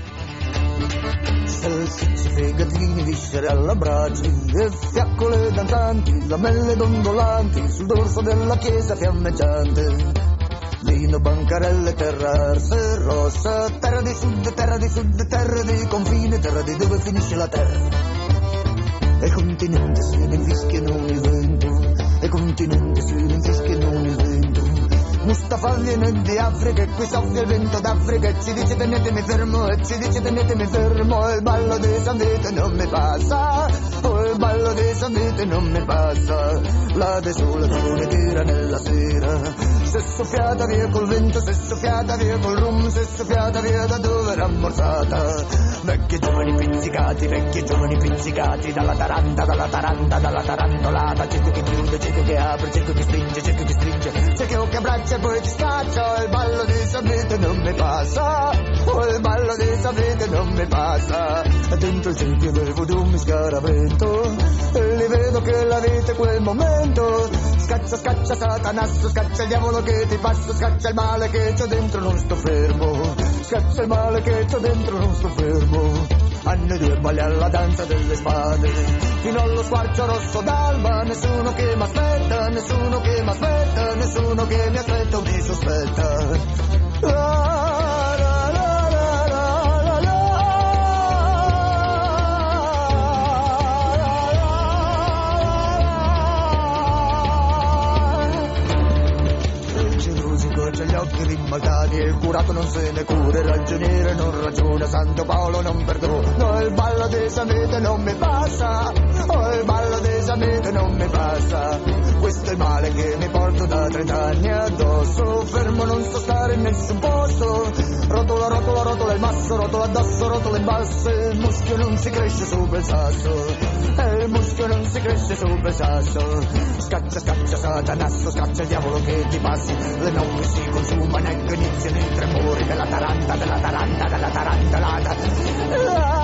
Salsicce, fegatini, viscere alla brace, e fiaccole danzanti, lamelle dondolanti, sul dorso della chiesa fiammeggiante. Vino, bancarelle, terra arsa e rossa, terra di sud, terra di sud, terra di confine, terra di dove finisce la terra. E il continente se ne infischiano il vento, e il continente se ne infischiano il vento. Mustafa viene di Africa e qui soffia il vento d'Africa e ci dice tenetemi fermo, e ci dice tenetemi fermo, e il ballo di San Vito non mi passa, oh il ballo di San Vito non mi passa, la de sole che tira nella sera. Se soffiata via col vento, se soffiata via col rum, se soffiata via da dove era ammorzata. Vecchi giovani pizzicati, vecchi giovani pizzicati, dalla taranta, dalla taranta, dalla tarantolata. Cerco che chiude, cerco che apre, cerco che stringe, cerco che stringe, cerco che abbraccia e poi ti scaccia. Il ballo di sapete non mi passa, oh, il ballo di sapete non mi passa. Dentro il cerchio del voodoo mi scaravento e li vedo che la vita è quel momento. Scaccia, scaccia Satanasso, scaccia il diavolo che ti passa, scaccia il male che c'ho dentro, non sto fermo. Scaccia il male che c'ho dentro, non sto fermo. Anni due balli alla danza delle spade, fino allo squarcio rosso d'alba. Nessuno che m'aspetta, nessuno che m'aspetta, nessuno che mi aspetta o mi sospetta. La, la, la, la, la, la, la. C'ha gli occhi rimbalzati e il curato non se ne cura, il ragioniere non ragiona, Santo Paolo non perdona. No, il ballo di sapete non mi passa, oh, il ballo di sapete non mi passa. Questo è il male che mi porto da trent'anni addosso, fermo non so stare in nessun posto. Rotola, rotola, rotola il masso, rotola addosso, rotola in basso, il muschio non si cresce sopra il sasso, e il muschio non si cresce sopra il sasso. Scaccia, scaccia Satanasso, scaccia il diavolo che ti passi, le notti si consumano e che iniziano i tremori della taranta, della taranta, della tarantalata. La,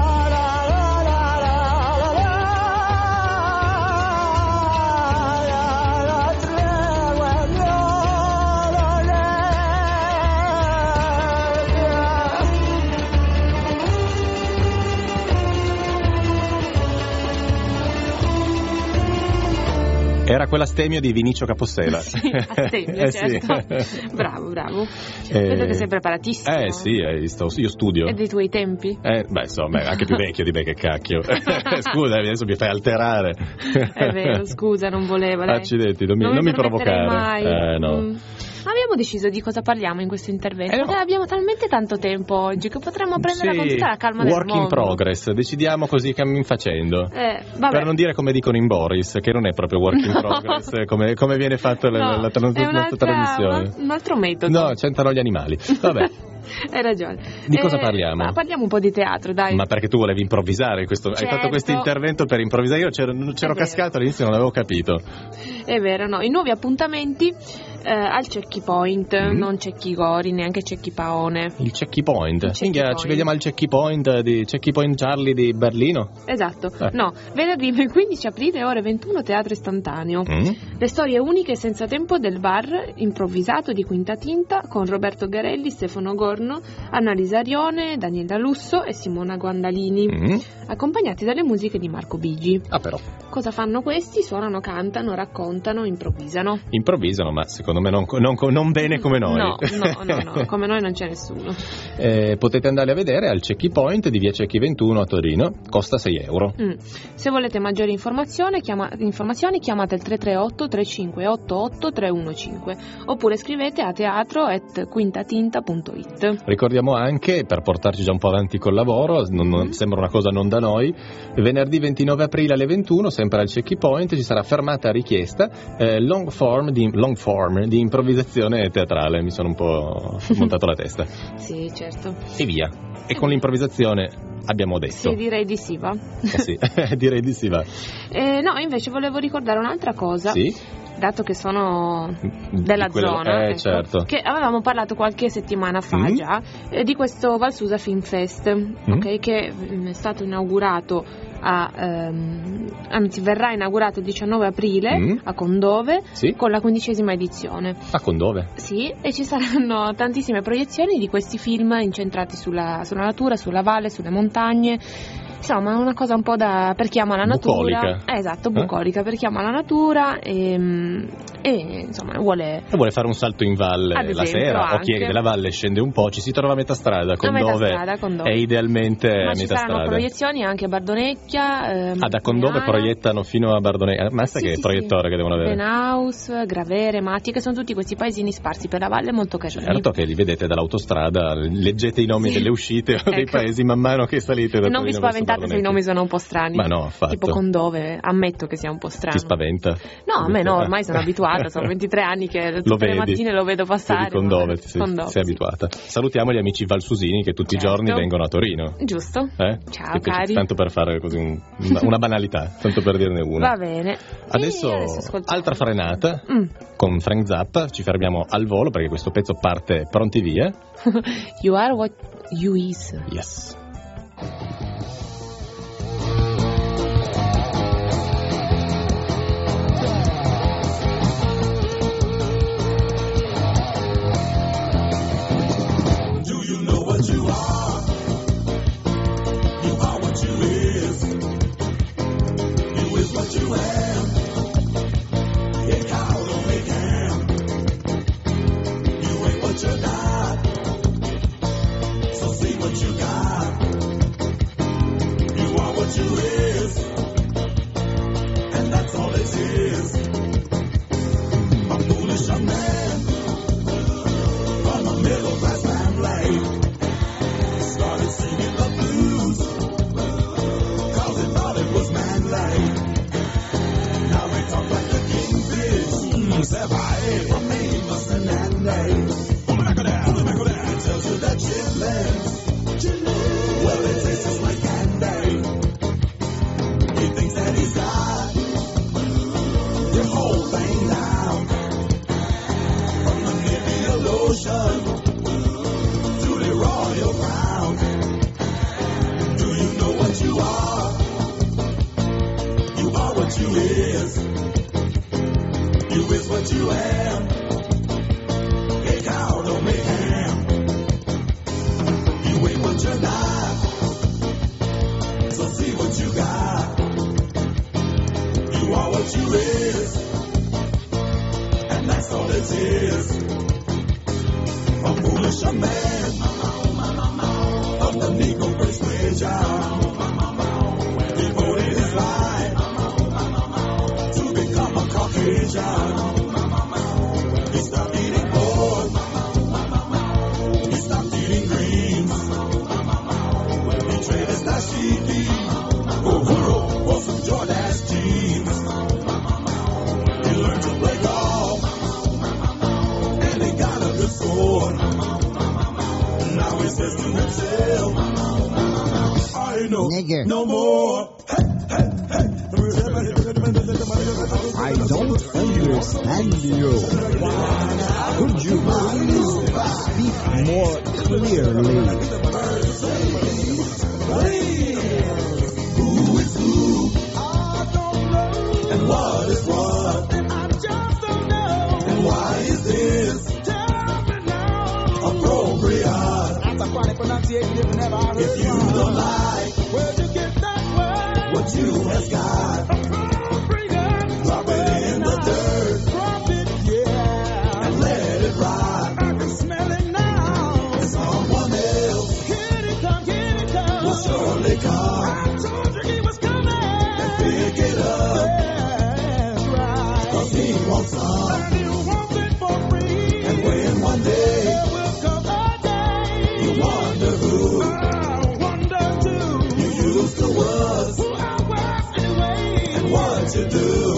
Era quella Astemio di Vinicio Capossela. Sì, Astemio, eh, certo. Sì. Bravo, bravo. Eh, Vedo che sei preparatissimo. Eh sì, eh, sto, io studio. E dei tuoi tempi? Eh, beh, insomma, anche più vecchio di me, che cacchio. Scusa, adesso mi fai alterare. È vero, scusa, non volevo. Dai. Accidenti, non mi, non non mi mi provocare. Mai. Eh, no. Mm. Abbiamo deciso di cosa parliamo in questo intervento. Eh no. Perché abbiamo talmente tanto tempo oggi che potremmo prendere Sì, con tutta la calma del work mondo. in progress, decidiamo così cammin facendo. Eh, vabbè. Per non dire come dicono in Boris, che non è proprio work in No. progress, come, come viene fatta la, No, la, la, trans- è nostra trasmissione. Un altro metodo. No, c'entrano gli animali. Vabbè. Hai ragione. Di cosa Eh, parliamo? ma parliamo un po' di teatro, dai. Ma perché tu volevi improvvisare questo, Certo. hai fatto questo intervento per improvvisare, io c'ero, c'ero È vero. cascato all'inizio, non avevo capito. È vero, no, i nuovi appuntamenti eh, al Cecchi Point, Mm. non Cecchi Gori, neanche Cecchi Paone. Il Checky Point. Il Checky Minchia, Point. ci vediamo al Checky Point di Checky Point Charlie di Berlino. Esatto, Eh. no, venerdì quindici aprile ore ventuno teatro istantaneo. Mm? Le storie uniche e senza tempo del bar improvvisato di Quinta Tinta con Roberto Garelli, Stefano Gorno, Annalisa Arione, Daniela Lusso e Simona Guandalini, Mm? accompagnati dalle musiche di Marco Bigi. Ah, però. Cosa fanno questi? Suonano, cantano, raccontano, improvvisano. Improvvisano, ma secondo me non, non, non bene come noi. No, no, no, no, come noi non c'è nessuno. Eh, potete andare a vedere al Checky Point di via Cecchi ventuno a Torino, costa sei euro. Mm. Se volete maggiori informazioni, chiama- informazioni chiamate il tre tre otto tre cinque otto otto tre uno cinque oppure scrivete a teatro at quintatinta punto it. Ricordiamo anche, per portarci già un po' avanti col lavoro, non, non- Mm. sembra una cosa non da noi, venerdì ventinove aprile alle ventuno, sempre al Checky Point, ci sarà fermata a richiesta eh, long, form di, long form di improvvisazione teatrale. Mi sono un po' montato la testa. Sì, certo. E via. E con l'improvvisazione abbiamo detto. Sì, direi di sì, va. Eh sì, direi di sì, va. Eh, no, invece volevo ricordare un'altra cosa. Sì? Dato che sono della Di quello- zona, eh, ecco, certo. che avevamo parlato qualche settimana fa Mm. già eh, di questo Valsusa Film Fest, ok, che mm, è stato inaugurato a, ehm, anzi verrà inaugurato il diciannove aprile Mm. a Condove Sì? con la quindicesima edizione. Ah, con dove? Sì, e ci saranno tantissime proiezioni di questi film incentrati sulla, sulla natura, sulla valle, sulle montagne. Insomma, è una cosa un po' da per chi ama la natura. Bucolica. Eh, esatto, bucolica, per chi ama la natura e, e insomma vuole. E vuole fare un salto in valle Ad la esempio, sera, o anche. chi è della valle scende un po', ci si trova a metà strada, con A metà dove strada, con dove. è idealmente Ma a ci metà saranno strada. proiezioni anche a Bardonecchia. ehm, Ah, da Condove Pignara, proiettano fino a Bardonecchia. Ma sai Sì, che sì, proiettore sì. che devono avere? Benaus, Gravere, Matti, che sono tutti questi paesini sparsi per la valle molto carini. Certo che li vedete dall'autostrada, leggete i nomi Sì. delle uscite o dei Ecco. paesi man mano che salite da E non Torino vi verso spaventate spaventate se i nomi sono un po' strani. Ma no, affatto. Tipo Condove, ammetto che sia un po' strano. Ti spaventa? No, a me no, ormai sono abituata, sono ventitré anni che tutte le mattine lo vedo passare. Con Dove, ma... sei, Condove, sei sì. abituata. Salutiamo gli amici valsusini che tutti Certo. i giorni vengono a Torino. Giusto. Eh? Ciao Che piace- cari. Tanto per fare così un- una, una banalità, tanto per dirne una. Va bene. Adesso, E adesso ascoltiamo. altra frenata Mm. con Frank Zappa, ci fermiamo al volo perché questo pezzo parte pronti via. You are what you is. Yes. Do you know what you are? You are what you is. You is what you am. Yeah, cow don't make ham. You ain't what you're not. So see what you got. You are what you is. And that's all it is. A foolish young man from a middle class family started singing the blues cause he thought it was manly. Now they talk like the kingfish. Mm, Sevae, famous and Andy. He tells you that chitlins, well, it tastes just like candy. He thinks that he's got your whole thing down. From the Nivea lotion to the royal crown. Do you know what you are? You are what you is. You is what you am. A cow don't make ham. You ain't what you're not. So see what you got. You are what you is. And that's all it is. A foolish young man of the Negro persuasion. Devoted his life to become a Caucasian. He stopped eating pork. He stopped eating greens. He traded his dashiki for some Jordache jeans. He learned to play golf. And he got a good sword. Now he says to himself, I know Nigger. no more. I don't understand you. Could you please speak more clearly? Who is who? And what is what? And why is this appropriate? If you don't like what you has got, drop it in the dirt and let it rot. Someone else will surely come and pick it up, cause he wants some. And when one day you wonder who you used to was and what you do,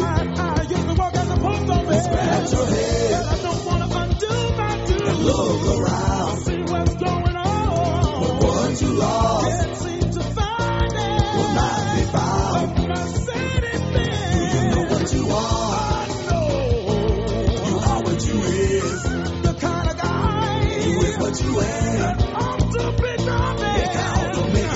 scratch your head and look around. But what you lost will not be found. Do you know what you are? You are what you is. You is what you am. Yeah, count on me.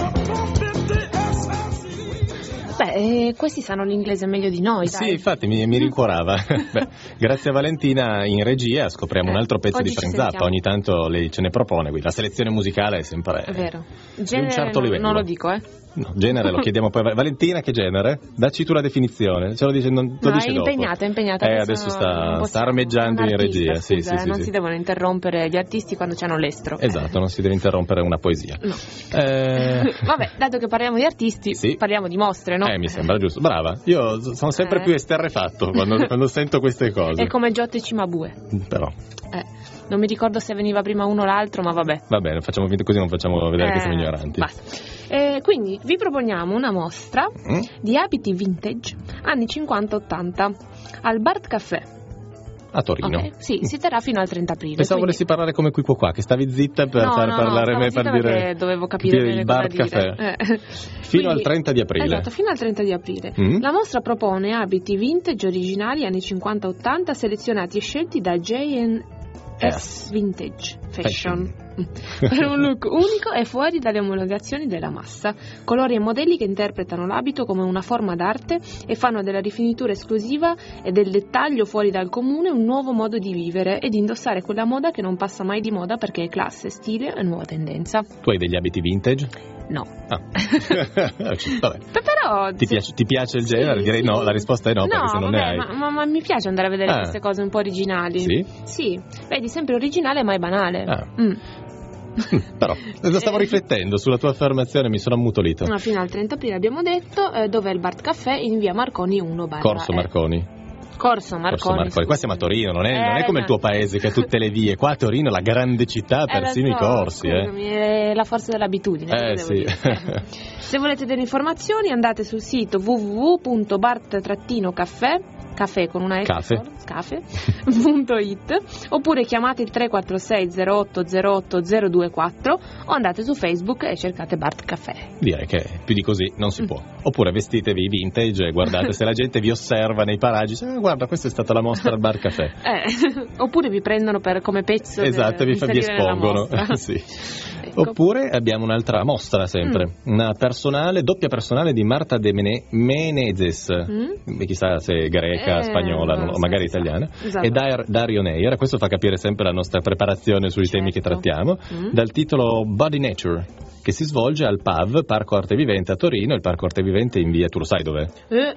Beh, eh, questi sanno l'inglese meglio di noi, dai. Sì, infatti mi, mi rincuorava. Beh, grazie a Valentina in regia scopriamo Eh, un altro pezzo oggi di ci Frank Zappa, sentiamo. ogni tanto lei ce ne propone, quindi la selezione musicale è sempre È vero. di un Genere certo non, livello. non lo dico, eh. No, genere lo chiediamo poi. a Valentina, che genere? Dacci tu la definizione, ce lo dice, non, lo No, dice è dopo. impegnata, è impegnata. Eh, Adesso adesso sta, non sta possiamo- armeggiando un in artista, regia. Sì, scusa, sì, sì, non sì. si devono interrompere gli artisti quando c'hanno l'estro. Esatto, non si deve interrompere una poesia. No. Eh, Vabbè, dato che parliamo di artisti, Sì. parliamo di mostre, no? eh, mi sembra giusto. Brava, io sono sempre Eh. più esterrefatto quando, quando sento queste cose. È come Giotto e Cimabue. Però. Eh. non mi ricordo se veniva prima uno o l'altro, ma vabbè. Va bene, facciamo finta così, non facciamo vedere Eh, che siamo ignoranti. basta. Eh, quindi vi proponiamo una mostra Mm? di abiti vintage anni cinquanta ottanta al Bart Café. A Torino. Ok? Sì, si terrà fino al trenta aprile. Pensavo quindi- volessi parlare come qui qua, che stavi zitta per No, far no, parlare no, me, stavo per zitta dire perché dovevo capire dire bene il cosa Bar dire. Caffè. Eh. Fino Quindi- al trenta di aprile. Esatto, fino al trenta di aprile. Mm. La mostra propone abiti vintage originali anni cinquanta ottanta selezionati e scelti da J and S Vintage Fashion. Per un look unico e fuori dalle omologazioni della massa. Colori e modelli che interpretano l'abito come una forma d'arte e fanno della rifinitura esclusiva e del dettaglio fuori dal comune un nuovo modo di vivere e di indossare quella moda che non passa mai di moda perché è classe, stile e nuova tendenza. Tu hai degli abiti vintage? No. Ah. Vabbè. Però Ti piace, ti piace il genere? Sì, Direi sì. no, la risposta è no, perché se non vabbè, ne hai. Ma, ma, ma mi piace andare a vedere Ah. queste cose un po' originali. Sì? Sì, vedi, sempre originale ma è banale. Ah. Mm. Però stavo riflettendo sulla tua affermazione, mi sono ammutolito. Ah, fino al trenta aprile abbiamo detto, eh, dove è il Bart Caffè in via Marconi uno barra Corso E. Marconi. Corso Marconi. Corso Marconi. Qua siamo a Torino, non è, non è Eh, come il no. tuo paese che ha tutte le vie. Qua a Torino la grande città, Eh, lo persino i so, corsi. Eh. scusami, è la forza dell'abitudine. Eh, cosa devo sì. dire? Se volete delle informazioni andate sul sito w w w punto bart caffè caffè con una F Cafe. cafe punto it oppure chiamate il tre quattro sei zero otto zero otto zero due quattro o andate su Facebook e cercate Bart Caffè. Direi che più di così non si può. Oppure vestitevi vintage e guardate se la gente vi osserva nei paraggi. Ah, guarda, questa è stata la mostra al Bar Caffè. Eh, oppure vi prendono per, come pezzo Esatto, de, vi, fa- vi inserire nella espongono. mostra. Sì. Ecco. Oppure abbiamo un'altra mostra sempre, una personale, doppia personale di Marta de Mene- Menezes, Mm? Beh, chissà se è greca, Eh, spagnola, non o so, magari chissà. italiana, Esatto. e Dar- Dario Neira. Questo fa capire sempre la nostra preparazione sui Certo. temi che trattiamo, Mm. dal titolo Body Nature, che si svolge al P A V, Parco Arte Vivente a Torino. Il Parco Arte Vivente è in via, tu lo sai dov'è? Eh,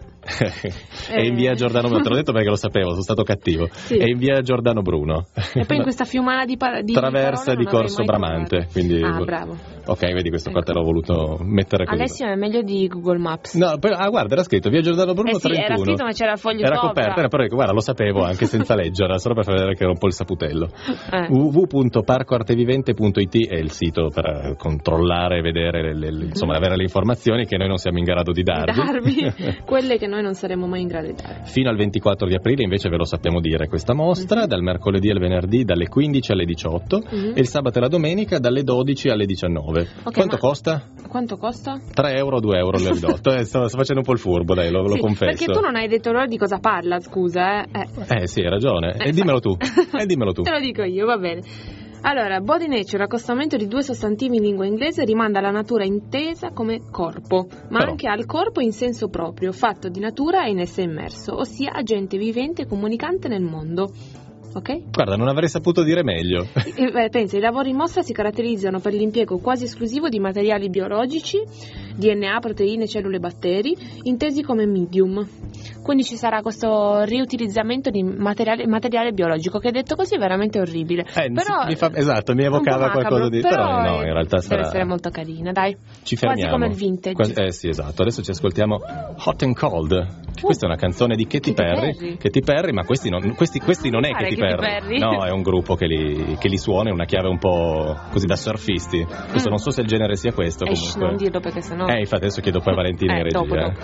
È in via Giordano Bruno, te l'ho detto perché lo sapevo, sono stato cattivo. Sì. È in via Giordano Bruno. e poi in questa fiumana di, par- di Traversa parole di non avrei Corso mai Bramante. trovato. Quindi... Ah, bravo. Ok, vedi, questo qua Ecco. te l'ho voluto mettere così. Alessio è meglio di Google Maps. No, poi- ah, guarda, era scritto via Giordano Bruno Eh sì, era trentuno. scritto ma c'era il foglio Era sopra. coperta, era, però guarda, lo sapevo anche senza leggere, solo per far vedere che era un po' il saputello. Eh. w w w punto parco artevivente punto i t è il sito per eh, controllare e vedere, le, le- le- insomma, avere le informazioni che noi non siamo in grado di darvi. darvi quelle che noi non saremo mai in grado di dare. Fino al ventiquattro di aprile invece ve lo sappiamo dire questa mostra, Mhm. dal mercoledì al venerdì dalle quindici alle diciotto Mhm. e il sabato e la domenica dalle dodici alle diciannove. Ok, Quanto ma- costa? Quanto costa? tre euro o due euro l'ho ridotto. Eh, sto, sto facendo un po' il furbo, dai, lo, lo Sì, confesso. perché tu non hai detto loro di cosa parla, scusa, eh. eh. Eh sì, hai ragione. E Eh, dimmelo fa- tu. E dimmelo tu. Te lo dico io, va bene. Allora, body nature, accostamento di due sostantivi in lingua inglese, rimanda alla natura intesa come corpo, ma Però. anche al corpo in senso proprio, fatto di natura e in essa immerso, ossia agente vivente e comunicante nel mondo. Ok? Guarda, non avrei saputo dire meglio. Eh, beh, pensa, i lavori in mostra si caratterizzano per l'impiego quasi esclusivo di materiali biologici, D N A, proteine, cellule e batteri, intesi come medium. Quindi ci sarà questo riutilizzamento di materiale, materiale biologico, che detto così è veramente orribile. Eh, però, mi fa- esatto, mi un po' evocava macabro, qualcosa di... Però, no, in realtà deve sarà... essere molto carina, dai. Ci Quasi fermiamo. come il vintage. Quasi- eh sì, esatto. Adesso ci ascoltiamo Hot and Cold. Questa è una canzone di Katy Katy Perry. Perry. Katy Perry, ma questi non, questi, questi non è Pare Katy Katy Perry. Perry. No, è un gruppo che li, che li suona, è una chiave un po' così da surfisti. Questo Mm. non so se il genere sia questo. Esh, Comunque. non dirlo perché sennò... Eh, infatti adesso chiedo poi a Valentina Eh, in regia. dopo, dopo.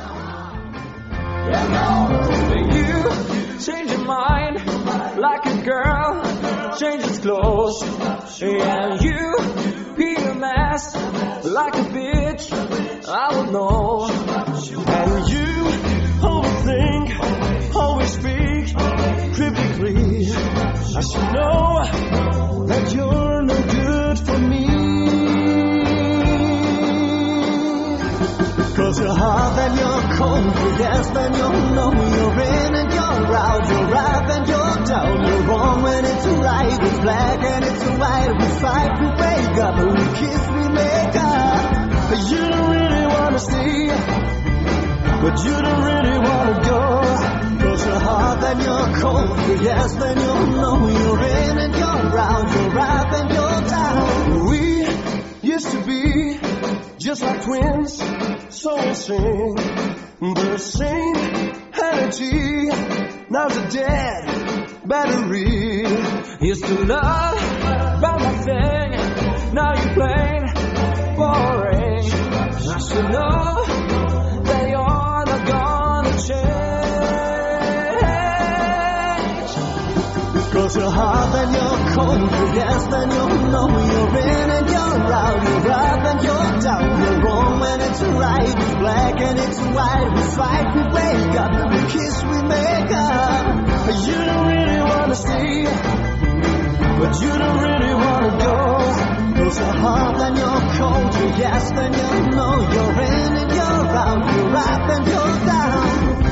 You change your mind like a girl changes clothes. And you be a mess like a bitch, I would know. And you always think, always speak cryptically. I should know that you're no good for me. Cause you're hot and you're cold, you're yes and you're no, you're in and you're out, you're up and you're down, you're wrong when it's right, it's black and it's white, we fight, we wake up, we kiss, we make up. But you don't really wanna stay, but you don't really wanna go. Cause you're hot and you're cold, you're yes and you're no, you're in and you're out, you're up and you're down. We used to be just like twins, so we sing the same energy now's a dead battery. Used to love about my thing, now you're plain boring. I should know that you're not gonna change. Cause you're hot and you're cold, you're yes and you know, you're in and you're out, you're up and you're down, you're wrong when it's right, it's black and it's white, we fight, we wake up, we kiss, we make up. You don't really wanna see, but you don't really wanna go. Cause you're hot and you're cold, you're yes and you know, you're in and you're out, you're up and you're down.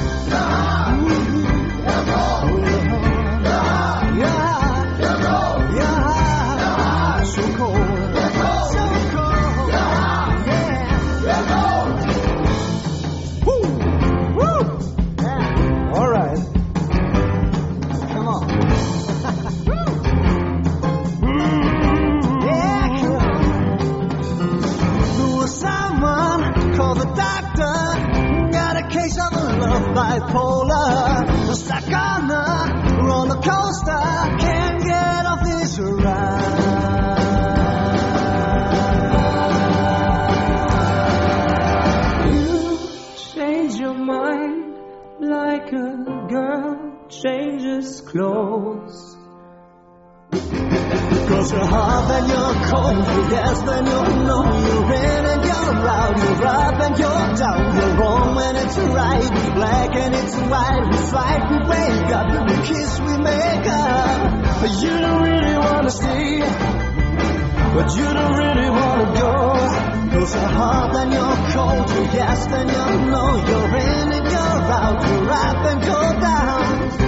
Bipolar, stuck on a roller coaster, can't get off this ride. You change your mind like a girl changes clothes. Cause you're hot and you're cold, you're yes and you know, you're in and you're out, you're up and you're down, you're wrong when it's right, it's black and it's white, we fight, we wake up, we kiss, we make up. But you don't really wanna see, but you don't really wanna go. Cause you're hot and you're cold, you're yes and you know, you're in and you're out, you're up and you're down.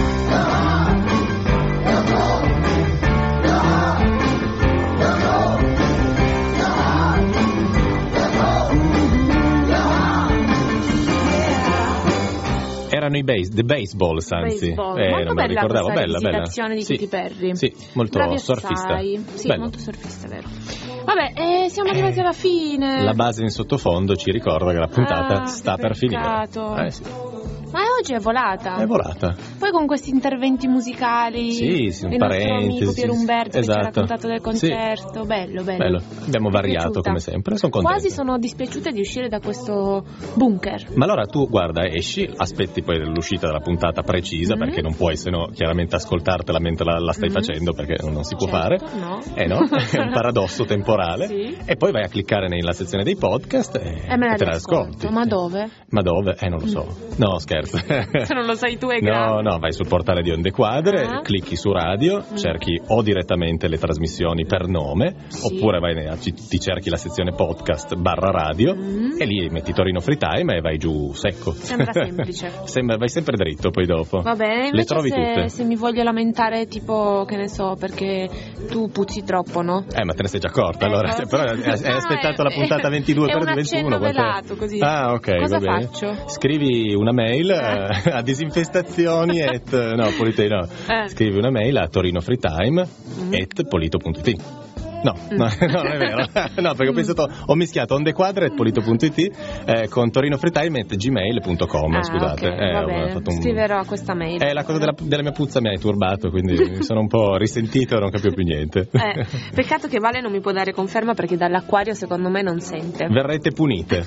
Erano i base, The Baseballs, anzi. Baseball. Eh, molto non me la bella ricordavo, questa bella, bella. rivisitazione di Sì. Katy Perry. Sì, molto Bravi surfista. assai. Sì, Bello. molto surfista, vero. Vabbè, eh, siamo arrivati alla fine. La base in sottofondo ci ricorda che la puntata Ah, sta che per finire. peccato. Eh sì, Ma oggi è volata. è volata. Poi con questi interventi musicali. Sì, sì, un il nostro parentesi, amico Pier Umberto che ci ha esatto. raccontato del concerto. Sì. Bello, bello. Bello, abbiamo Mi è variato piaciuta. come sempre, sono contento. Quasi sono dispiaciuta di uscire da questo bunker. Ma allora tu, guarda, esci, aspetti poi l'uscita della puntata precisa, Mm. perché non puoi, se no, chiaramente ascoltartela mentre la, la stai Mm. facendo, perché non si può Certo, fare. no. Eh no, è un paradosso temporale. Sì. E poi vai a cliccare nella sezione dei podcast e, E me la e te la riascolto. ascolti. Ma dove? Ma dove? Eh, non lo so. No, scherzo. Se non lo sai tu è No, grave. no, vai sul portale di Onde Quadre, Ah. clicchi su radio, cerchi o direttamente le trasmissioni per nome, Sì. oppure vai ne- ci- ti cerchi la sezione podcast barra radio Mm. e lì metti Torino Free Time e vai giù secco. Sembra semplice. Sembra, vai sempre dritto poi dopo. Va bene, Le invece trovi se, tutte. se mi voglio lamentare tipo, che ne so, perché tu puzzi troppo, no? Eh, ma te ne sei già accorta, allora. Ecco, Però sì. hai, hai Ah, aspettato è- la puntata ventidue è per un ventuno. accenno quant'è? velato, così. Ah, ok, Cosa va bene. faccio? Scrivi una mail eh, a disinfestazioni at, no, Polite, no. Eh. Scrivi una mail a torinofreetime Mm. at polito punto it. No, no, no, non è vero. No, perché ho pensato, ho mischiato onde quadre at polito punto it eh, con torinofreetime at gmail punto com, Ah, scusate. ok, Eh, va ho bene. fatto un- Scriverò a questa mail. Eh, la cosa della, della mia puzza mi hai turbato, quindi sono un po' risentito e non capivo più niente. Eh, peccato che Vale non mi può dare conferma perché dall'acquario secondo me non sente. Verrete punite.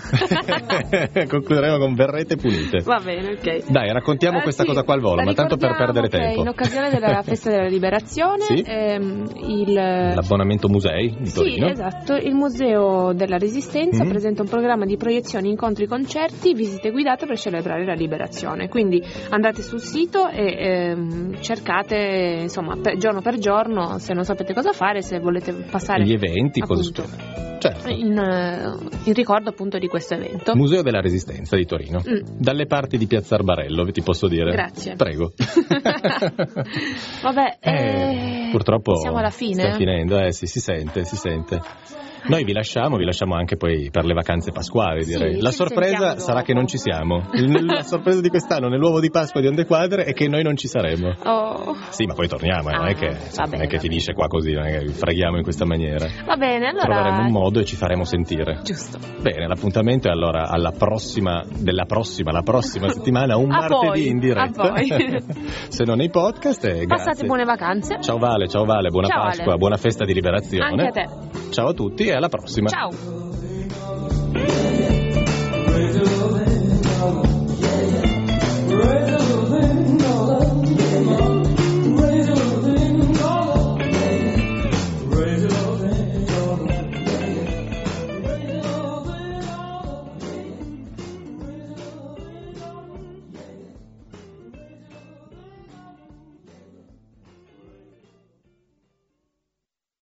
Concluderemo con verrete punite. Va bene, ok. Dai, raccontiamo Eh, questa sì, cosa qua al volo, ma tanto per ricordiamo perdere che tempo. in occasione della festa della liberazione Sì. ehm, il L'abbonamento musei di Sì, Torino. esatto, il Museo della Resistenza Mm. presenta un programma di proiezioni, incontri, concerti, visite guidate per celebrare la liberazione. Quindi andate sul sito e ehm, cercate, insomma, per, giorno per giorno, se non sapete cosa fare, se volete passare Gli eventi, cosa appunto, succede? Certo. in, eh, in ricordo appunto di questo evento. Museo della Resistenza di Torino. Mm. Dalle parti di Piazza Arbarello, ti posso dire. Grazie. Prego. Vabbè, Eh. eh, purtroppo siamo alla fine. sta finendo, eh sì, si sente, si sente. Noi vi lasciamo, vi lasciamo anche poi per le vacanze pasquali, direi. Sì, la ci sorpresa sentiamo sarà dopo. che non ci siamo. Il- la sorpresa di quest'anno nell'uovo di Pasqua di Onde Quadre è che noi non ci saremo. Oh. Sì, ma poi torniamo, eh, non, Ah, è che, va non è bene. che finisce qua così, non è che vi freghiamo in questa maniera. Va bene, allora. Troveremo un modo e ci faremo sentire. Giusto. Bene, l'appuntamento è allora alla prossima, della prossima, la prossima settimana, un A martedì voi, in diretta. a voi. Se non nei podcast, eh, Passate grazie. buone vacanze. Ciao Vale, ciao Vale, buona Ciao, Pasqua, Ale. buona festa di liberazione. Anche a te. Ciao a tutti e alla prossima. Ciao.